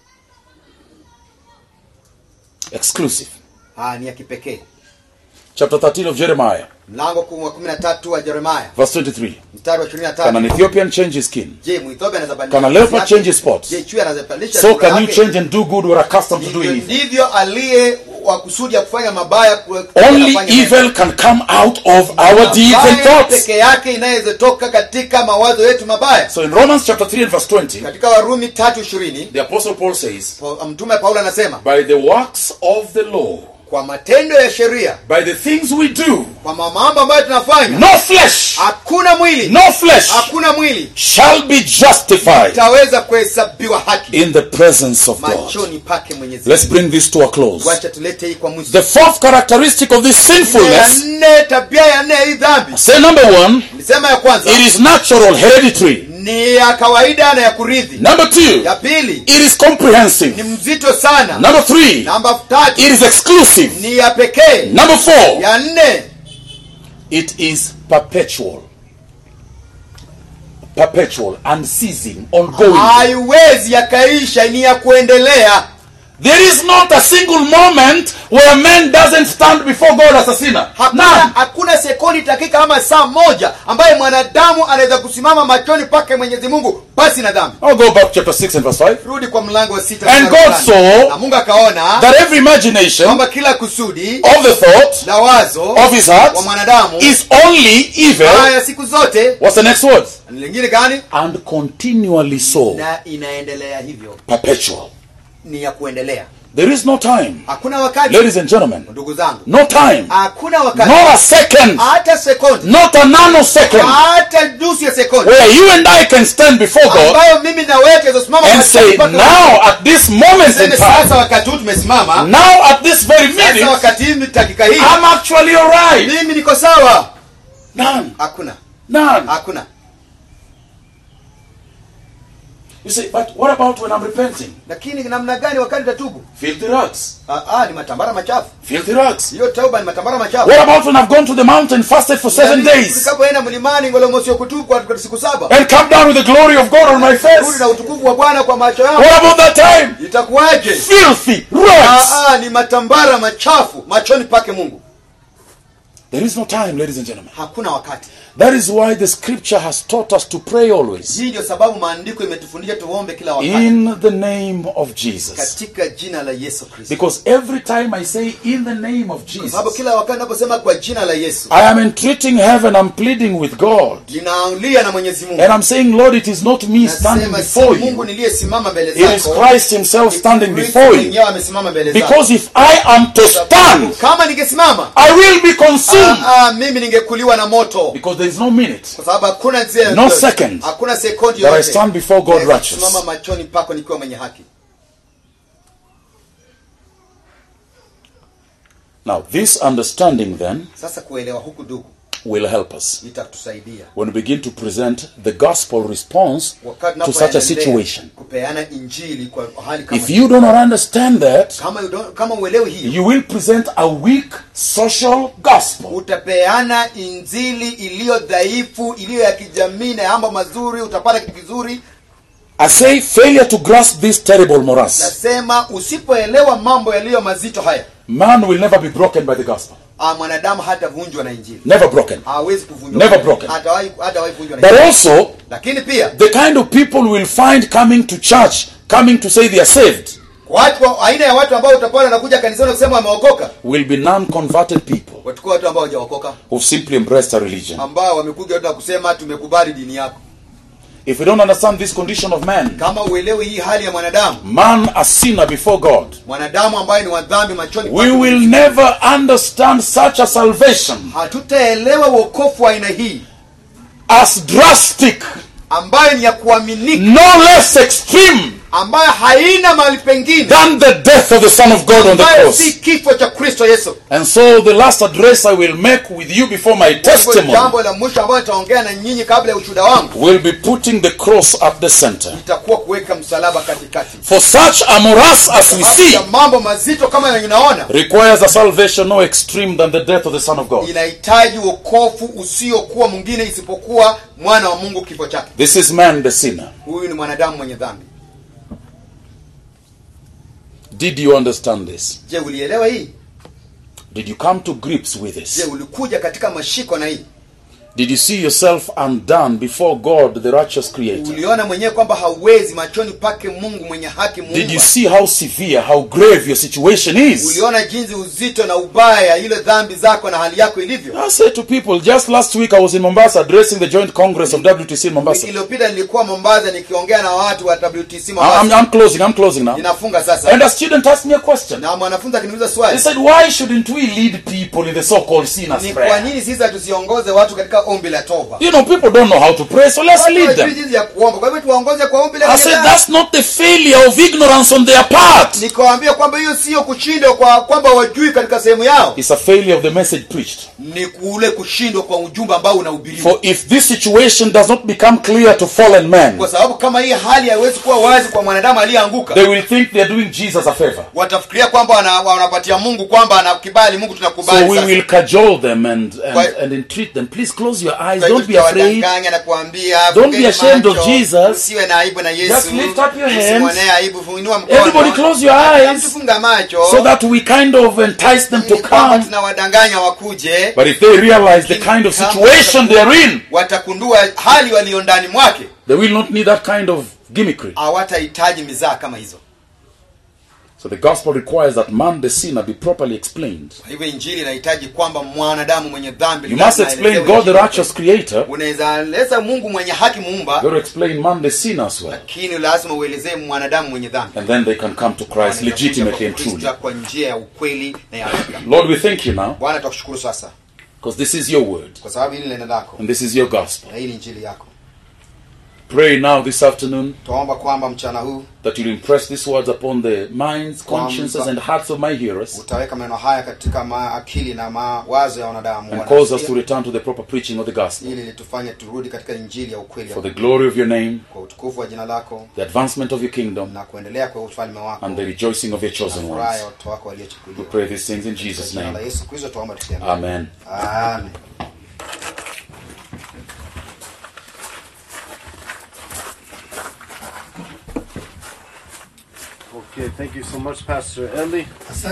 Exclusive. Ah, ni ya kipekee. Chapter thirteen of Jeremiah, Mlango wa kumi na tatu wa Yeremia verse twenty-three. mstari wa ishirini na Can an tatu. Ethiopian change his skin? Je, Mwethiopia anaweza badilisha? Can a leopard yake? change his spots? Je, chui anaweza badilisha So sura can you yake? change and do good who are accustomed to doing Ndivyo- evil? Ndivyo aliye wa kusudi ya kufanya mabaya ku- Only kufanya mema. evil can come out of our deeds and Mabaya thoughts. peke yake inaweza toka katika mawazo yetu mabaya. So in Romans chapter three and verse twenty, Katika Warumi tatu ishirini the apostle Paul says, Pa- mtume Paulo anasema, by the works of the law, kwa matendo ya sheria, by the things we do, kwa mambo ambayo tunafanya, no flesh, hakuna mwili, no flesh hakuna mwili shall be justified taweza kuhesabiwa haki in the presence of God. machoni pake Mwenyezi Let's Mungu. bring this to a close. Wacha tulete hii kwa mwisho. The fourth characteristic of this Ya sinfulness, nne, tabia ya nne hii dhambi. say number one, Nisema ya kwanza it is natural, hereditary. ni ya kawaida na ya kurithi. Number two, Ya pili it is comprehensive. ni mzito sana. Number three, Namba tatu it is exclusive. ni ya pekee. Number four, Ya nne it is perpetual. Perpetual, unceasing, ongoing. haiwezi yakaisha, ni ya kuendelea. There is not a single moment where man doesn't stand before God as a sinner. Hakuna, None. hakuna sekundi, dakika ama saa moja ambaye mwanadamu anaweza kusimama machoni pake Mwenyezi Mungu basi na dhambi. I'll go back chapter six and verse five. Rudi kwa mlango wa sita. And mstari wa God nane. saw na Mungu akaona that every imagination kwamba kila kusudi of the thought la wazo of his heart wa mwanadamu is only evil. haya siku zote. What's the next word? Ni lingine gani? And continually so. Na inaendelea hivyo, Perpetual. ni ya kuendelea. There is no time. Hakuna wakati, Ladies and gentlemen, ndugu zangu, no time. hakuna wakati, Not a second. hata sekondi, Not a nanosecond. hata nusu ya sekondi Where you and I can stand before God ambayo mimi na wewe tunasimama and say, now at this moment in Tuseme sasa time, wakati huu tumesimama, now at this very sasa minute, wakati hii dakika hii I'm actually alright. mimi niko sawa. None. Hakuna, None. hakuna. You say, but what about when I'm repenting? Lakini namna gani wakati utatubu? Filthy rags. Ah, ah, ni matambara machafu. Filthy rags. Hiyo tauba ni matambara machafu. What about when I've gone to the mountain, fasted for seven days, Nikapoenda mlimani ngolomosio kutubu kwa kwa siku saba. and come down with the glory of God on my Rudi face? na utukufu wa Bwana kwa macho yangu. What about that time? Itakuwaje? Filthy Ah, rags. ah, ni matambara machafu machoni pake Mungu. There is no time, ladies and gentlemen. Hakuna wakati. That is why the scripture has taught us to pray always Hii ndio sababu maandiko imetufundisha tuombe kila wakati in the name of Jesus. katika jina la Yesu Kristo. Because every time I say in the name of Kwa sababu Jesus, kila wakati naposema kwa jina la Yesu, I am entreating heaven, I'm pleading with God. ninaulia na Mwenyezi Mungu. And I'm saying, Lord, it is not me standing Nasema si before Mungu you. niliyesimama mbele It is zako. Christ himself standing Kristo before you. mwenyewe amesimama mbele zako. Because if I am to stand, Kama ningesimama, I will be consumed. ah, ah, mimi ningekuliwa na moto. Because there is no minute Kwa sababu hakuna njia, No second hakuna sekondi that I yote stand before God naweza righteous. kusimama machoni pako nikiwa mwenye haki. Now, this understanding then Sasa kuelewa huku ndugu will help us itatusaidia when we begin to present the gospel response wakati to such a tunapoendelea situation. kupeana injili kwa hali kama If you do not understand that, kama you don't- kama uelewi hii, you will present a weak social gospel. utapeana injili iliyo dhaifu, iliyo ya kijamii na mambo mazuri, utapata kitu kizuri. I say failure to grasp this terrible morass. Nasema usipoelewa mambo yaliyo mazito haya, Man will never be broken by the gospel. ah, mwanadamu hatavunjwa na injili. Never broken. Hawezi kuvunjwa. Never broken. Hatawahi hatawahi kuvunjwa na But injili. also, Lakini pia the kind of people we'll find coming to church, coming to say they are saved, Watu wa- aina ya watu ambao utapata wanakuja kanisani kusema wameokoka will be non-converted people watakuwa watu ambao hawajaokoka, who've simply embraced a religion. ambao wamekuja watu na kusema tumekubali dini yako. If we don't understand this condition of man, Kama uelewe hii hali ya mwanadamu, man a sinner before God, mwanadamu ambaye ni wa dhambi machoni we pake, will never understand such a salvation hatutaelewa wokovu wa aina hii as drastic, ambayo ni ya kuaminika, no less extreme ambayo haina mahali pengine than the death of the Son of God on the ambayo cross. si kifo cha Kristo Yesu. And so the last address I will make with you before my Kwa hivyo testimony jambo la mwisho ambalo nitaongea na nyinyi kabla ya ushuhuda wangu will be putting the cross at the center. itakuwa kuweka msalaba katikati. For such a morass as we Sababu see ya mambo mazito kama yenye unaona requires a salvation no extreme than the death of the Son of God. inahitaji wokovu usiokuwa mwingine isipokuwa mwana wa Mungu kifo chake. This is man the sinner. Huyu ni mwanadamu mwenye dhambi. Did you understand this? Je, ulielewa hii? Did you come to grips with Je, this? ulikuja katika mashiko na hii? Did you see yourself undone before God, the righteous creator? Uliona mwenyewe kwamba hauwezi machoni pake Mungu mwenye haki Did you Muumba? see how severe, how grave your situation is? Uliona jinsi uzito na ubaya ile dhambi zako na hali yako ilivyo? I said to people, just last week I was in Mombasa addressing the joint congress of W T C in Wiki Mombasa. iliyopita nilikuwa Mombasa nikiongea na watu wa W T C I'm, Mombasa. I'm closing, I'm closing now. Ninafunga sasa. And a student asked me a question. Na mwanafunzi akiniuliza He swali, said, why shouldn't we lead people in the so-called sinner's ni kwa prayer? nini sisi hatusiongoze watu katika ombi la toba? You know, people don't know how to pray, so let's Watu lead hawajui them. jinsi ya kuomba. Kwa hivyo tuwaongoze kwa ombi la I said, toba. that's not the failure of ignorance on their part. Nikawaambia kwamba hiyo sio kushindwa kwa kwamba wajui katika sehemu yao. It's a failure of the message preached. Ni kule kushindwa kwa ujumbe ambao unahubiriwa. For if this situation does not become clear to fallen men, Kwa sababu kama hii hali haiwezi kuwa wazi kwa mwanadamu aliyeanguka, they will think they are doing Jesus a favor. watafikiria kwamba wana- wanapatia Mungu kwamba anakubali Mungu So tunakubali we sasa. will cajole them and, and, Kwa- and entreat them. Please close your eyes. Kwa hivyo Don't be afraid. tutawadanganya na kuambia, Don't fungeni be ashamed of macho, Jesus. usiwe na aibu na Yesu. Just lift up your hands. Usimwonee aibu, funua mkono. Everybody close your eyes Tufunga macho. so that we kind of entice them to Ni kwamba come. tunawadanganya wakuje. But if they realize the kind of situation they are in, Watakundua hali walio ndani mwake, they will not need that kind of gimmickry. hawatahitaji mizaa kama hizo. So the gospel requires that man the sinner be properly explained. Kwa hivyo injili inahitaji kwamba mwanadamu mwenye dhambi You must explain God the righteous creator. Unaweza eleza Mungu mwenye haki muumba, You got to explain man the sinner as well. lakini lazima uelezee mwanadamu mwenye dhambi. And then they can come to Christ legitimately and truly. Kwa njia ya ukweli na ya hakika. Lord, we thank you now Bwana tukushukuru sasa because this is your word kwa sababu hili neno lako and this is your gospel. na hii ni injili yako. Pray now this afternoon Tuomba kwamba mchana huu that you'll impress these words upon the minds, consciences, and hearts of my hearers utaweka maneno haya katika maakili na mawazo ya wanadamu, and cause us to return to the proper preaching of the gospel ili litufanye turudi katika injili ya ukweli for the glory of your name, kwa utukufu wa jina lako the advancement of your kingdom, na kuendelea kwa ufalme wako and the rejoicing of your chosen na furaha ones. ya watu wako We waliochukuliwa. pray these things in Jesus' Jina la name. Yesu Kristo tuomba tukiamini. Amen. Amen. Okay, thank you so much, Pastor Eli.